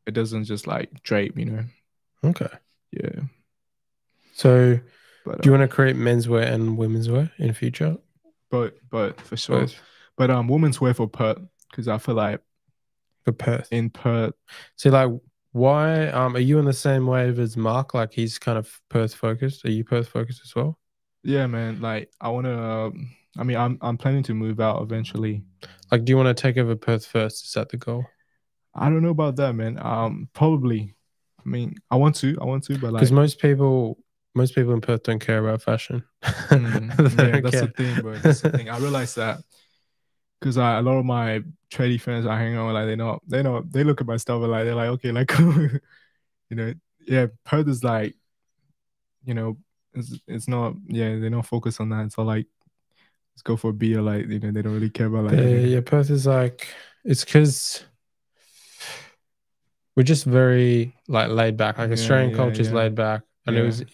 it doesn't just like drape, you know. Okay. Yeah, So but do you want to create menswear and women's wear in future? but for sure. Both But women's wear for Perth because I feel like for Perth. in Perth, So like why are you in the same wave as Mark? Like he's kind of Perth focused. Are you Perth focused as well? yeah, man. Like I wanna. I mean, I'm planning to move out eventually. Like do you want to take over Perth first? Is that the goal? I don't know about that, man. Probably. I mean, I want to, but Because like, most people in Perth don't care about fashion. They yeah, don't that's the care. thing, bro. That's the thing. I realized that because a lot of my tradie friends I hang out with, like they look at my stuff and like they're like, okay, like, you know, yeah, Perth is like, you know, it's not, yeah, they're not focused on that. It's all like, let's go for a beer, like, you know, they don't really care about like, Yeah, Perth is like it's because we're just very like laid back. Like yeah, Australian yeah, culture is yeah, laid back, and it yeah, was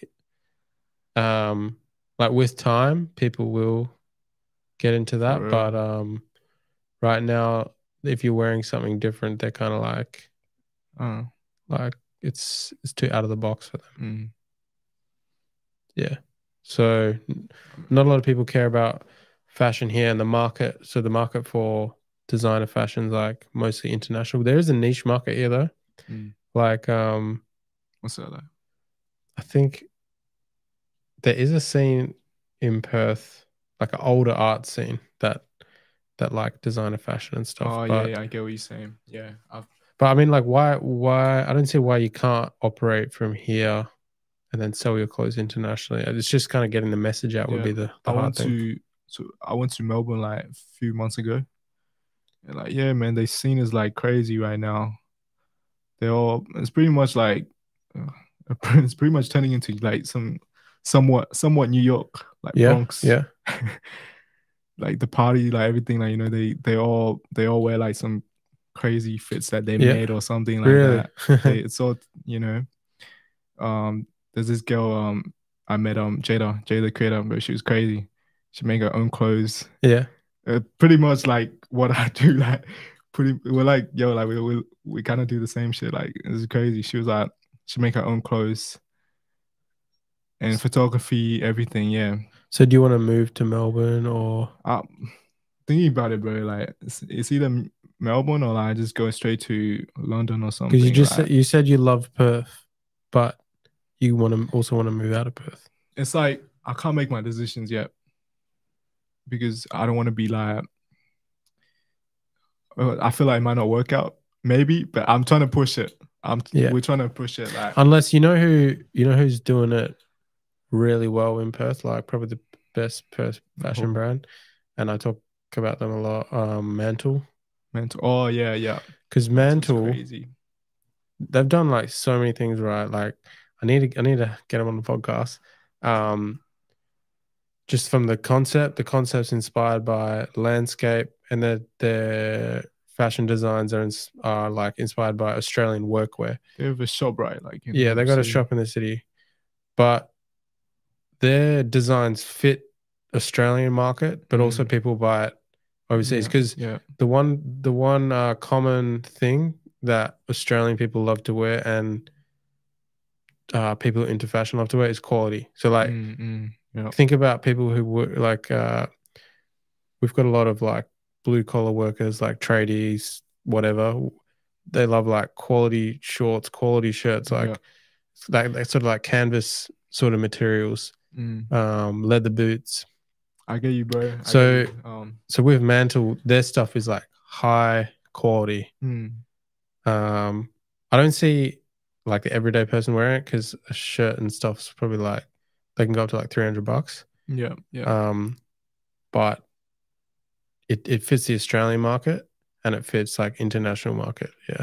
like with time people will get into for that, real. but right now if you're wearing something different, they're kind of Uh, like it's too out of the box for them. mm, Yeah. So not a lot of people care about fashion here and the market. So the market for designer fashion is like mostly international. There is a niche market here though. mm. Like What's that like? I think there is a scene in Perth, like an older art scene that like designer fashion and stuff. Oh yeah, But yeah, I get what you're saying. Yeah, I've, I mean like why I don't see why you can't operate from here and then sell your clothes internationally. It's just kind of getting the message out would yeah, be the hard thing. I went to Melbourne like a few months ago. And like, yeah, man, they scene is like crazy right now. They all it's pretty much like uh, it's pretty much turning into like somewhat New York, like Yeah, Bronx. yeah. Like the party, like everything, like you know, they all wear like some crazy fits that they Yeah, made or something like really. that. They it's all, you know. There's this girl I met Jada Creator, but she was crazy. She made her own clothes. Yeah. Pretty much like what I do. Like pretty, we're like yo, like we kind of do the same shit. Like it's crazy. She was like she make her own clothes and photography, everything. Yeah. So do you want to move to Melbourne or Thinking about it, bro. Like it's either Melbourne or like just go straight to London or because something. Like you said you love Perth, but you want to also want to move out of Perth. it's like I can't make my decisions yet because I don't want to be like I feel like it might not work out, maybe, but I'm trying to push it. Yeah. We're trying to push it. Like, Unless you know who's doing it really well in Perth, like probably the best Perth fashion oh, brand, and I talk about them a lot. Mantle, mental. Oh yeah, yeah. because Mental's Mantle crazy. they've done like so many things right. Like I need to get them on the podcast. Um, just from the concept's inspired by landscape, and their fashion designs are like inspired by Australian workwear. They have a shop, right? Like in Yeah, they the got a city. shop in the city, but their designs fit Australian market, but also Mm, people buy it overseas yeah, because yeah. the one common thing that Australian people love to wear and people into fashion love to wear is quality. So like Yeah, think about people who work like we've got a lot of like blue collar workers like tradies, whatever. They love like quality shorts, quality shirts, yeah. like sort of like canvas sort of materials, Mm. leather boots. I get you, bro. I get So you. so with Mantle, their stuff is like high quality. Mm, I don't see like the everyday person wearing it because a shirt and stuff's probably like they can go up to like $300. yeah, yeah, Um, but it fits the Australian market and it fits like international market. Yeah.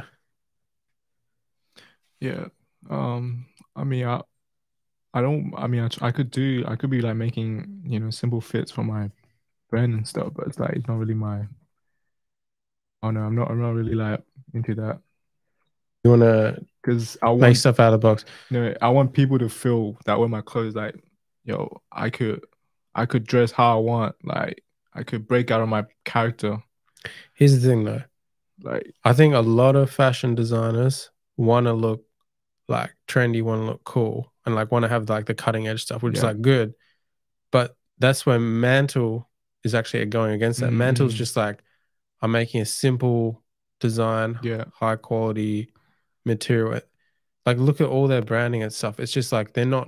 yeah. I mean, I don't. I mean, I could do. I could be like making simple fits for my brand and stuff, but it's like it's not really my. Oh no, I'm not really like into that You want to because I make want stuff out of the box. I want people to feel that with my clothes, like, yo, I could dress how I want, like I could break out of my character, Here's the thing though. like, I think a lot of fashion designers want to look like trendy, want to look cool, and like want to have like the cutting edge stuff, which is Yeah. like good. But that's where Mantle is actually going against that. Mantle's just like, I'm making a simple design, Yeah. high quality material. Like look at all their branding and stuff. It's just like they're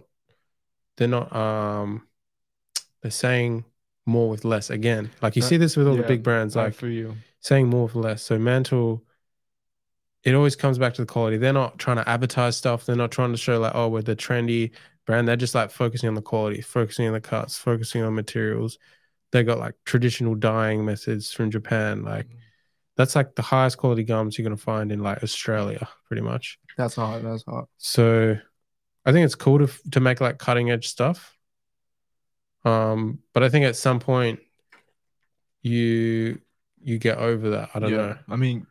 saying more with less again. Like you see this with all the big brands, I like feel you. saying more with less. So Mantle, it always comes back to the quality. They're not trying to advertise stuff. They're not trying to show like, oh, we're the trendy brand. They're just like focusing on the quality, focusing on the cuts, focusing on materials. They got like traditional dyeing methods from Japan. Like that's like the highest quality gums you're gonna find in like Australia, pretty much. That's hard. That's hard. So I think it's cool to make like cutting edge stuff. But I think at some point you get over that. I don't know. I mean,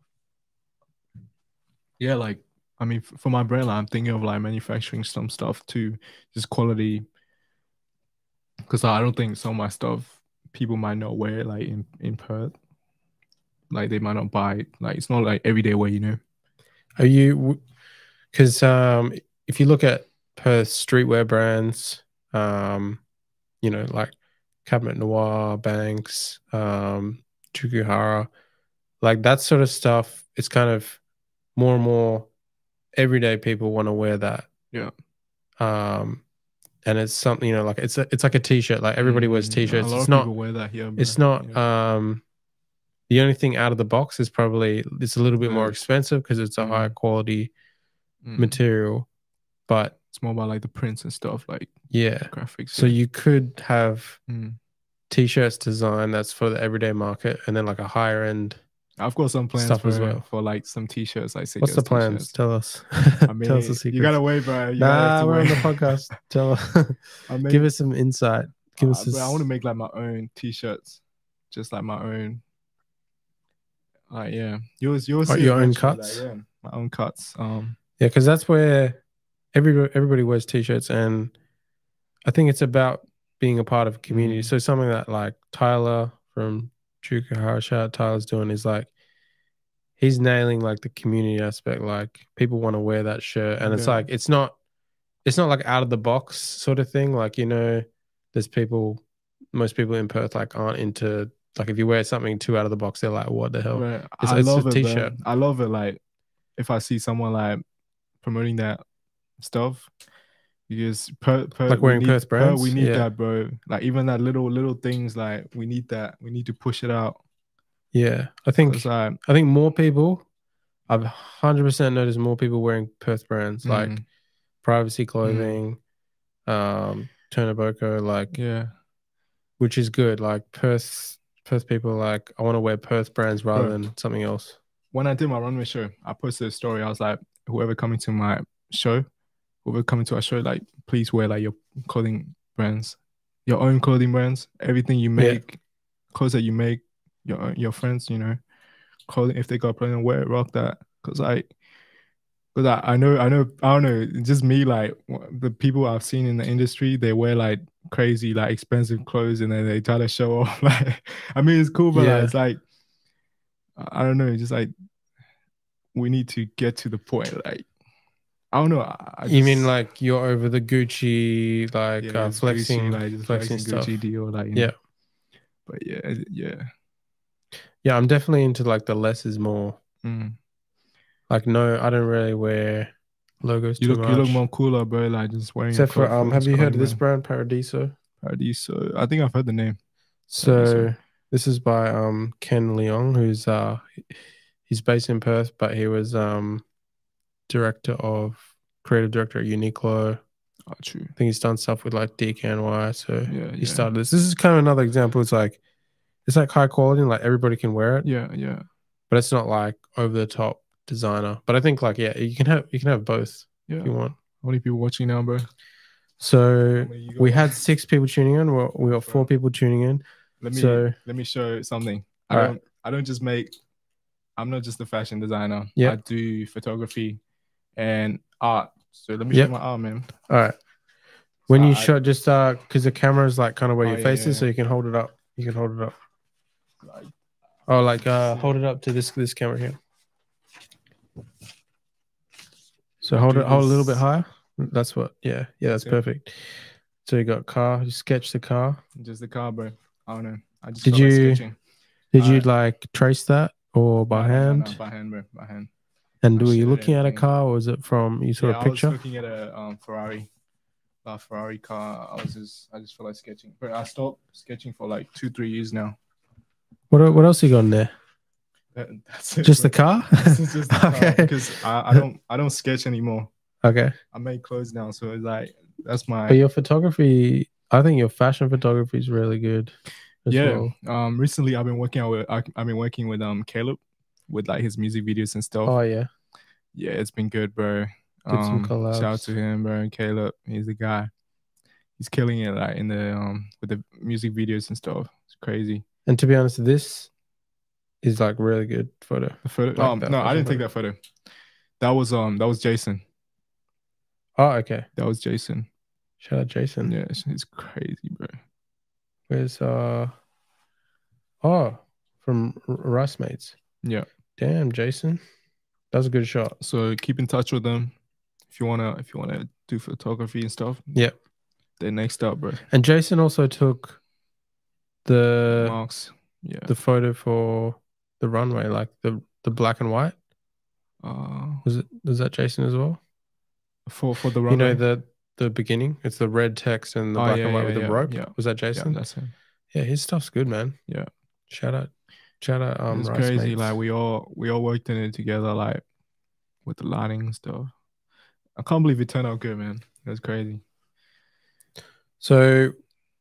yeah, like I mean, for my brand, I'm thinking of like manufacturing some stuff to just quality, because I don't think some of my stuff people might not wear like in Perth. Like they might not buy it. Like it's not like everyday wear, you know. Are you? Because if you look at Perth streetwear brands, you know, like Cabinet Noir, Banks, Chukuhara, like that sort of stuff, it's kind of more and more everyday people want to wear that. Yeah. And it's something, you know, like it's like a t-shirt. Like everybody wears t-shirts. A lot It's of not people wear that here. Bro. it's not Yeah. The only thing out of the box is probably it's a little bit more Yes. expensive because it's a higher quality material, but it's more about like the prints and stuff, like yeah, graphics. So you could have t-shirts design that's for the everyday market, and then like a higher end. I've got some plans stuff for, as well. For like some t-shirts. Like what's the plans? Tell us. I mean, tell us the secret. You gotta wait, bro. We're on the podcast. Tell us. Give us some insight. Give us. But I want to make like my own t-shirts, just like my own. Yeah, you'll see your own cuts. Like, yeah, my own cuts. Yeah, because that's where everybody wears t-shirts, and I think it's about being a part of a community. So something that like Tyler from Chukuhara, shout out Tyler's doing is like he's nailing like the community aspect. Like people want to wear that shirt, and it's like it's not like out of the box sort of thing. Like, you know, there's most people in Perth like aren't into, like if you wear something too out of the box, they're like, what the hell? Right. It's love a it, t-shirt. I love it. Like if I see someone like promoting that stuff, because like wearing Perth brands, we need that, bro. Like even that little things, like we need that. We need to push it out. Yeah, I think more people. I've 100% noticed more people wearing Perth brands, like Privacy Clothing, Turner Boko, like which is good. Like Perth people are like, I want to wear Perth brands rather than something else. When I did my runway show, I posted a story. I was like, whoever coming to my show, whoever coming to our show, like please wear like your clothing brands, your own clothing brands, everything you make, clothes that you make, your friends, you know, clothing, if they got clothing, wear it, rock that. Cause I don't know, just me, like the people I've seen in the industry, they wear like crazy, like expensive clothes, and then they try to show off. Like, I mean, it's cool, but like, it's like, I don't know, just like we need to get to the point, like, I don't know. You mean like you're over the Gucci, like flexing, Gucci, like just flexing stuff. Gucci deal, like, yeah. But yeah. I'm definitely into like the less is more. Like, no, I don't really wear logos too much. You look more cooler, bro. Like just wearing. Except for have you heard of this brand, Paradiso? Paradiso. I think I've heard the name. So this is by Ken Leong, who's he's based in Perth, but he was creative director at Uniqlo. Oh, true. I think he's done stuff with like DKNY. So he started this. This is kind of another example. It's like high quality and like everybody can wear it. Yeah. But it's not like over the top designer. But I think like you can have both if you want. How many people watching now, bro? So we had 6 people tuning in. We got 4 people tuning in. Let me show something. I don't just make. I'm not just a fashion designer. Yeah. I do photography and art. So let me show my art, man. All right. When you shot, just because the camera is like kind of where your face is, so you can hold it up. You can hold it up. Hold it up to this camera here. So I hold do it, hold a little bit this. higher. That's what. Yeah, yeah, that's That's it. perfect. So you got car. You sketch the car. Just the car, bro. I don't know. I just Did felt like you sketching. did you I like trace that or by no, hand? by hand, bro, by hand. And I were you shaded looking at a everything. car, or was it from you saw a Yeah, I was picture? looking at a Ferrari, a Ferrari car. I just felt like sketching, but I stopped sketching for like 2, 3 years now. What else you got in there? That's it, Just bro. the car? This is just the car Okay. because I don't sketch anymore. Okay. I make clothes now, so it's like that's But my your photography, I think your fashion photography is really good as yeah. well. Recently I've been working out with I've been working with Caleb with like his music videos and stuff. Oh yeah, Yeah, it's been good, bro. did some Shout out to collabs. him, bro. Caleb, he's the guy. He's killing it like in the with the music videos and stuff. It's crazy. And to be honest, this is like really good photo. The photo. Like that No, I fashion didn't take photo. that photo. That was Jason. Oh, okay. That was Jason. Shout out Jason. Yeah, it's crazy, bro. Where's oh, from Rice Mates. Yeah. Damn, Jason. That's a good shot. So keep in touch with them if you wanna do photography and stuff. Yeah. They're next up, bro. And Jason also took the Marks. Yeah. the photo for the runway, like the black and white. Was that Jason as well? For the You know runway. the beginning? It's the red text and the Oh black yeah, and white yeah, with the yeah, rope. yeah. Was that Jason? Yeah, that's him. Yeah, his stuff's good, man. Yeah. Shout out It's Rice crazy. Mates. Like we all worked in it together, like with the lighting and stuff. I can't believe it turned out good, man. That's crazy. So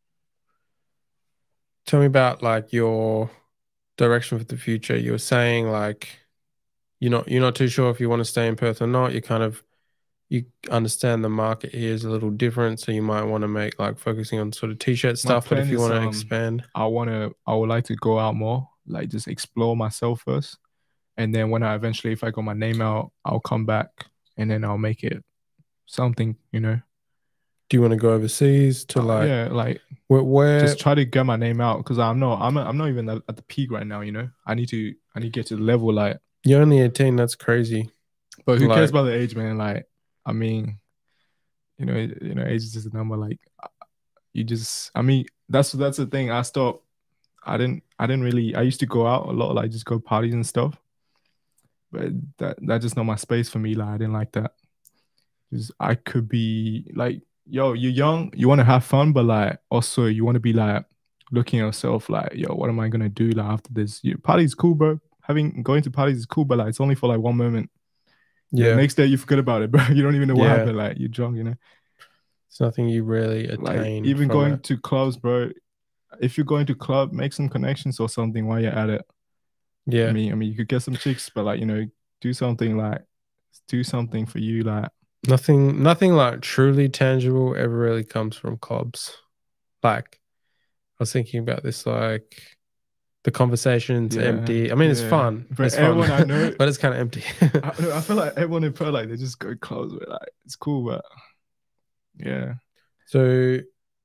tell me about like your direction for the future. You were saying like you're not too sure if you want to stay in Perth or not. You understand the market here is a little different, so you might want to make like focusing on sort of t-shirt My stuff. But if plan you is want to expand, I would like to go out more, like just explore myself first. And then when I eventually if I got my name out, I'll come back and then I'll make it something, you know. do you want to go overseas to like Yeah, like where just try to get my name out because I'm not even at the peak right now, you know. I need to get to the level like you're only 18? That's crazy. but who cares Like about the age, man? Like I mean, age is just a number. Like you just I mean, that's the thing. I didn't really I used to go out a lot, like just go parties and stuff. But that's just not my space for me. Like I didn't like that. Because I could be like, yo, you're young, you want to have fun, but like also you want to be like looking at yourself like, yo, what am I gonna do like after this? Party's cool, bro. Going to parties is cool, but like it's only for like one moment. Yeah, yeah, next day you forget about it, bro. You don't even know what yeah, happened. Like you're drunk, you know. it's nothing you really Like attain even from going it. to clubs, bro. If you're going to club, make some connections or something while you're at it. Yeah, I mean, you could get some chicks, but like, do something like, do something for you, like, nothing like truly tangible ever really comes from clubs. Like I was thinking about this, like the conversation's yeah, empty. I mean, it's yeah. fun. But It's fun, everyone I know, but it's kind of empty. I feel like everyone in Perth, like, they just go clubs, but like, it's cool, but yeah. So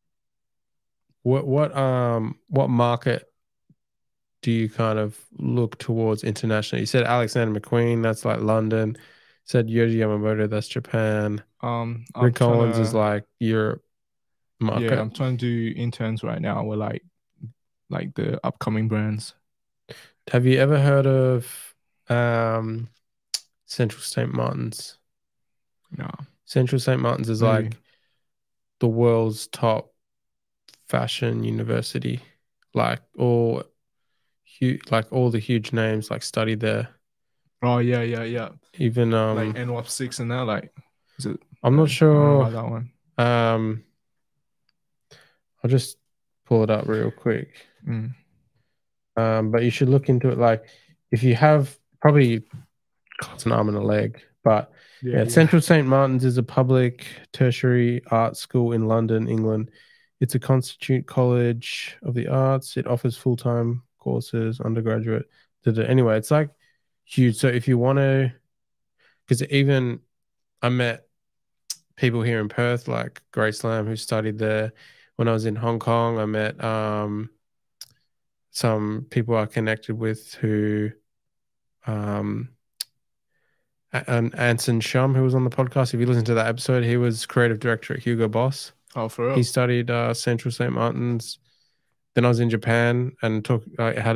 what market do you kind of look towards internationally? You said Alexander McQueen, that's like London. You said Yoji Yamamoto, that's Japan. I'm Rick trying Collins is to, like Europe yeah, market. I'm trying to do interns right now with like the upcoming brands. Have you ever heard of Central St. Martin's? No, Central St. Martin's is maybe. like the world's top fashion university. Like all the huge names like study there. Oh yeah, yeah, yeah. Even Like NWAP 6 and that, like, is it? I'm not I don't know sure. about that one. Um, I'll just pull it up real quick. Mm. But you should look into it. Like, if you have probably cost an arm and a leg, but Yeah, yeah, yeah. Central St. Martin's is a public tertiary art school in London, England. It's a constitute college of the arts. It offers full-time courses, undergraduate. Anyway, it's like huge. So if you want to, because even I met people here in Perth, like Grace Lamb, who studied there. When I was in Hong Kong, I met some people I connected with who and Anson Shum, who was on the podcast. If you listen to that episode, he was creative director at Hugo Boss. Oh, for real? He studied Central St. Martin's. Then I was in Japan and I had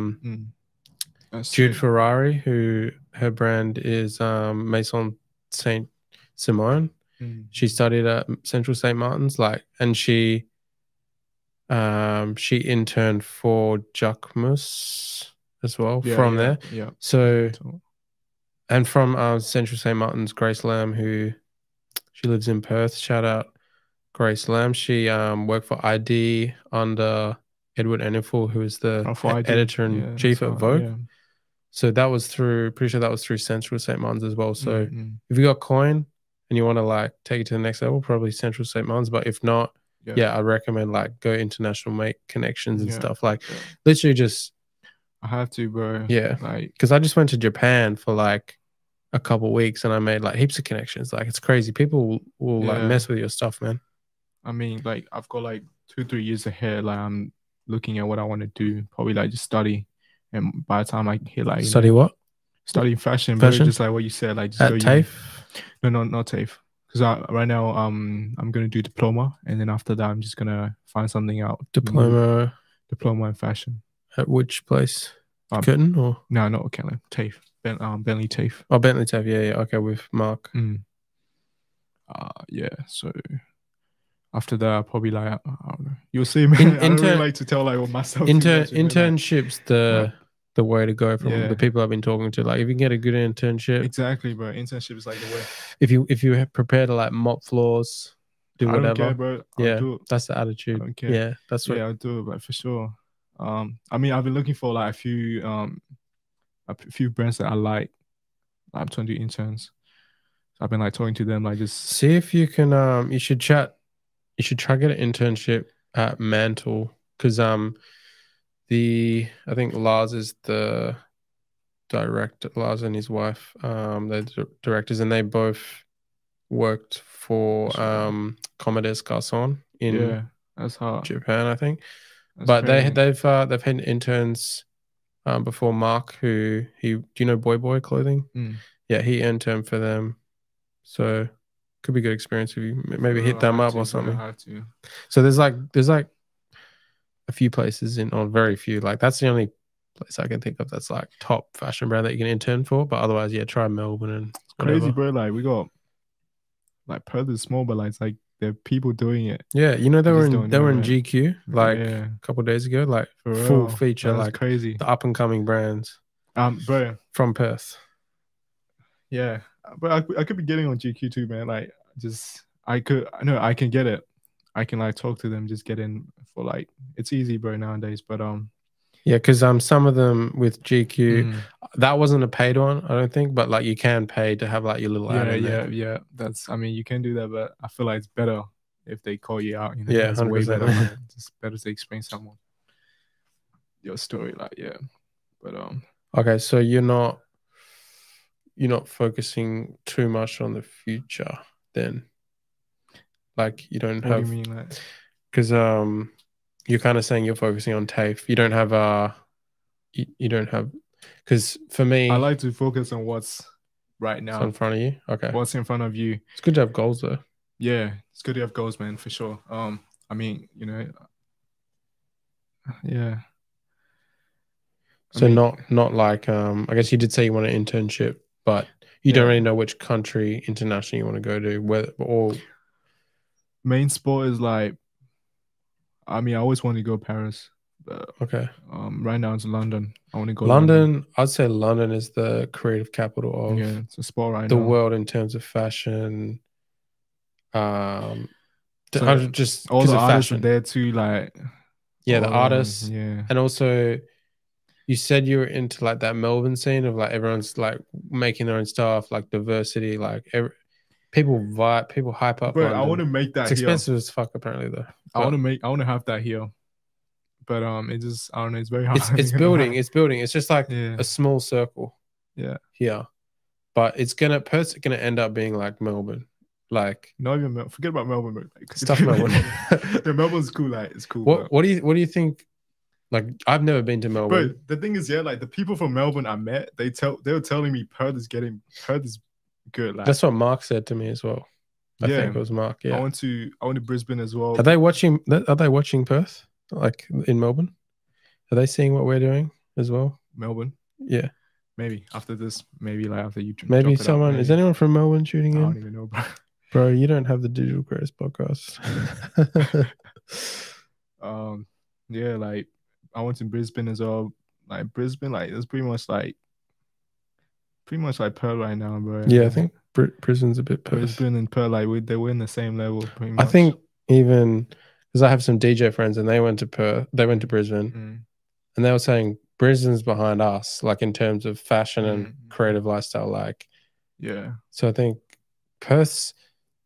Jude Ferrari, who her brand is Maison Saint Simone. She studied at Central St. Martin's, and she interned for Jacquemus as well from there. Yeah. So, and from Central St. Martin's, Grace Lamb, who she lives in Perth. Shout out Grace Lamb. She worked for ID under Edward Enninful, who is the editor in chief at Vogue. Yeah. So that was pretty sure that was through Central St. Martin's as well. So if you got coin and you want to take it to the next level, probably Central St. Martin's. But if not, I recommend go international, make connections and stuff. Literally just. I have to, bro. Yeah. Because I just went to Japan for a couple of weeks and I made heaps of connections. It's crazy. People will mess with your stuff, man. I mean, I've got 2-3 years ahead. I'm looking at what I want to do. Probably just study. And by the time I hit study what? Study fashion, but just like what you said, just at TAFE? No, not TAFE. Because right now I'm gonna do diploma, and then after that I'm just gonna find something out. Diploma in fashion. At which place? Curtin or no, not Curtin. TAFE. Bentley TAFE. Oh, Bentley TAFE. Yeah. Okay, with Mark. Yeah. So after that, I'll probably I don't know. You'll see, man. I don't really like to tell myself. Internships the way to go from the people I've been talking to. If you can get a good internship, exactly, bro. Internship is the way. If you prepare to mop floors, do whatever. I don't care, bro. I'll do it. That's the attitude. I don't care. Yeah, that's what. Yeah, I'll do it, but for sure. I mean, I've been looking for a few brands that I like. I'm trying to do interns. So I've been talking to them, just see if you can. You should chat. You should try get an internship at Mantle because I think Lars is the director. Lars and his wife, they're directors, and they both worked for Comme des Garçons in that's hard. Japan, I think. That's but crazy. they've had interns before. Mark, do you know Boy Clothing? Yeah, he interned for them, so could be a good experience if you maybe hit them up or something. I have to. So there's a few places very few. That's the only place I can think of that's top fashion brand that you can intern for. But otherwise, try Melbourne and it's crazy, bro. We got Perth is small, but it's there are people doing it. Yeah, they were in GQ a couple of days ago, full feature, that's crazy. The up and coming brands. Bro, from Perth. Yeah, but I could be getting on GQ too, man. I can get it. I can talk to them, just get in for it's easy, bro, nowadays. But yeah, because some of them with GQ, that wasn't a paid one, I don't think, but you can pay to have your little ad in there. Yeah. That's you can do that, but I feel it's better if they call you out. Yeah, it's way better. It's better to explain someone your story, But okay, so you're not focusing too much on the future then. You don't have. What do you mean, because you're kind of saying you're focusing on TAFE. You don't have you don't have, because for me, I like to focus on what's right now in front of you. Okay, what's in front of you. It's good to have goals though. Yeah, it's good to have goals, man, for sure. I mean, yeah. So not I guess you did say you want an internship, but you don't really know which country internationally you want to go to. Main sport is I mean, I always want to go Paris. But, okay. Right now it's London. I want to go London. I'd say London is the creative capital of it's a sport right the now. world in terms of fashion. Just all the artists fashion. are there too, the artists, and also you said you were into that Melbourne scene of everyone's making their own stuff, diversity, people hype up. But I want to make that. It's expensive as fuck, apparently, though. I want to have that here, but it just, I don't know. It's very hard. It's building. It's building. It's just a small circle. Yeah. Here, but Perth's gonna end up being like Melbourne. Not even Melbourne. Forget about Melbourne. Stuff Melbourne. Melbourne's cool. It's cool. What do you think? Like I've never been to Melbourne. But the thing is, yeah, like the people from Melbourne I met, they were telling me Perth is good. Like That's what Mark said to me as well. I yeah, think it was Mark. Yeah. I went to Brisbane as well. Are they watching Perth? Like in Melbourne? Are they seeing what we're doing as well? Melbourne? Yeah. Maybe after this, maybe like after you Maybe drop it out, someone is anyone from Melbourne tuning I in? don't even know, bro. Bro, you don't have the Digital Creators podcast. Yeah, like I went to Brisbane as well. Like Brisbane, like it's pretty much like Perth right now, bro. Yeah, I think Brisbane's a bit Perth. Brisbane and Perth, like they were in the same level, pretty much. I think even because I have some DJ friends and they went to Brisbane, and they were saying Brisbane's behind us, like in terms of fashion and creative lifestyle. Like, yeah. So I think Perth's.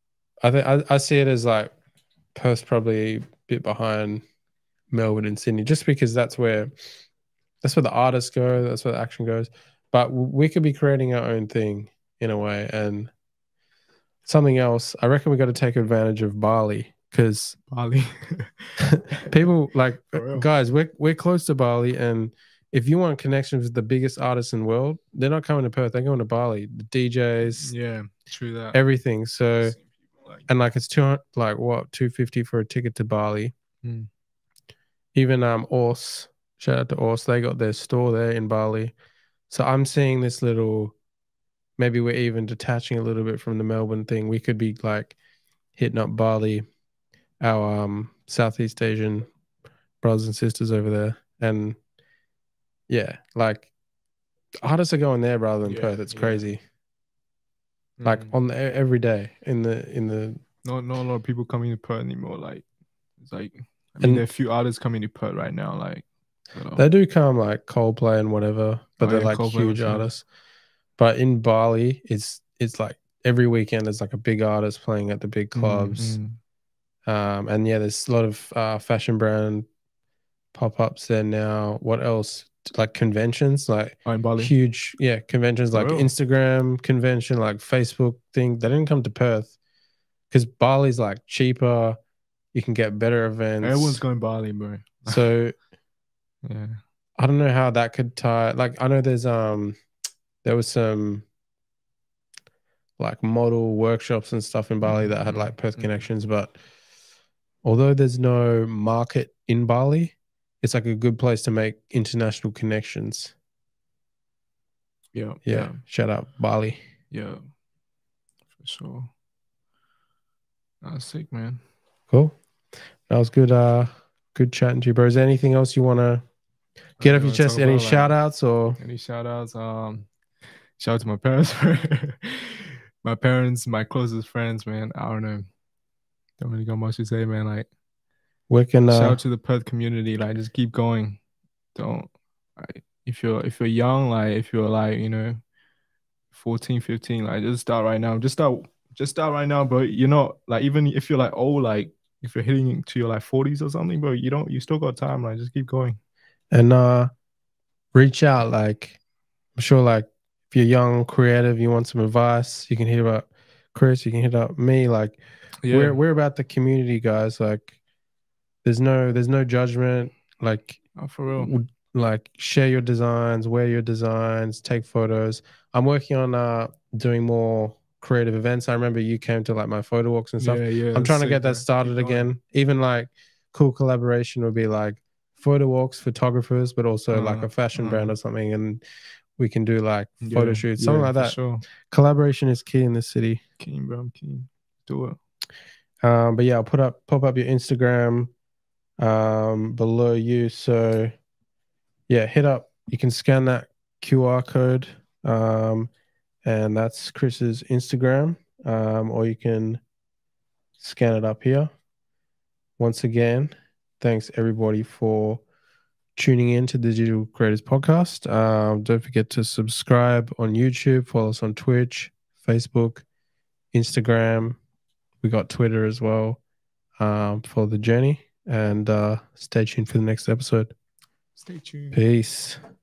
I see it as like Perth's probably a bit behind Melbourne and Sydney, just because that's where the artists go, that's where the action goes. But we could be creating our own thing in a way, and something else. I reckon we got to take advantage of Bali because people like guys. We're close to Bali, and if you want connections with the biggest artists in the world, they're not coming to Perth. They're going to Bali. The DJs, yeah, true that. Everything. So, and like it's $250 for a ticket to Bali. Even Ors, shout out to Ors. They got their store there in Bali. So I'm seeing this little. Maybe we're even detaching a little bit from the Melbourne thing. We could be like hitting up Bali, our Southeast Asian brothers and sisters over there, and yeah, like artists are going there rather than Perth. It's crazy. Like on every day in the. Not a lot of people coming to Perth anymore. Like it's like I mean, there are a few artists coming to Perth right now. Like they do come like Coldplay and whatever, but they're like Coldplay, huge artists. But in Bali, it's like every weekend there's like a big artist playing at the big clubs. And yeah, there's a lot of fashion brand pop-ups there now. What else? Like conventions, like in Bali. Huge, conventions like Instagram convention, like Facebook thing. They didn't come to Perth because Bali's like cheaper. You can get better events. Everyone's going Bali, bro. So yeah, I don't know how that could tie. Like I know there was some like model workshops and stuff in Bali that had like Perth connections, but although there's no market in Bali, it's like a good place to make international connections. Yeah. Shout out Bali. Yeah, for sure. That's sick, man. Cool. That was good. Good chatting to you, bro. Is there anything else you want to get off your chest? Any shout outs or any shout outs? Shout out to my parents. My parents, my closest friends, man. I don't know. Don't really got much to say, man. Like, shout out to the Perth community. Like, just keep going. Don't like if you're young, like if you're like 14, 15, like just start right now. Just start right now, bro. You're not like even if you're like old, like if you're hitting to your like 40s or something, bro. You still got time. Like, just keep going. And reach out. Like, I'm sure, like if you're young, creative, you want some advice, you can hit up Chris. You can hit up me. Like, we're about the community, guys. Like, there's no judgment. Like, for real. Like, share your designs, wear your designs, take photos. I'm working on doing more creative events. I remember you came to like my photo walks and stuff. Yeah. I'm trying to get that started again. Even like cool collaboration would be like photo walks, photographers, but also like a fashion brand or something, and we can do like photo shoots, something like that. Sure. Collaboration is key in this city. Keen, bro. I'm keen. Do it. But yeah, I'll pop up your Instagram below you. So yeah, hit up. You can scan that QR code, and that's Chris's Instagram, or you can scan it up here. Once again, thanks everybody for tuning in to the Digital Creators Podcast. Don't forget to subscribe on YouTube, follow us on Twitch, Facebook, Instagram. We got Twitter as well, for the journey, and stay tuned for the next episode. Stay tuned. Peace.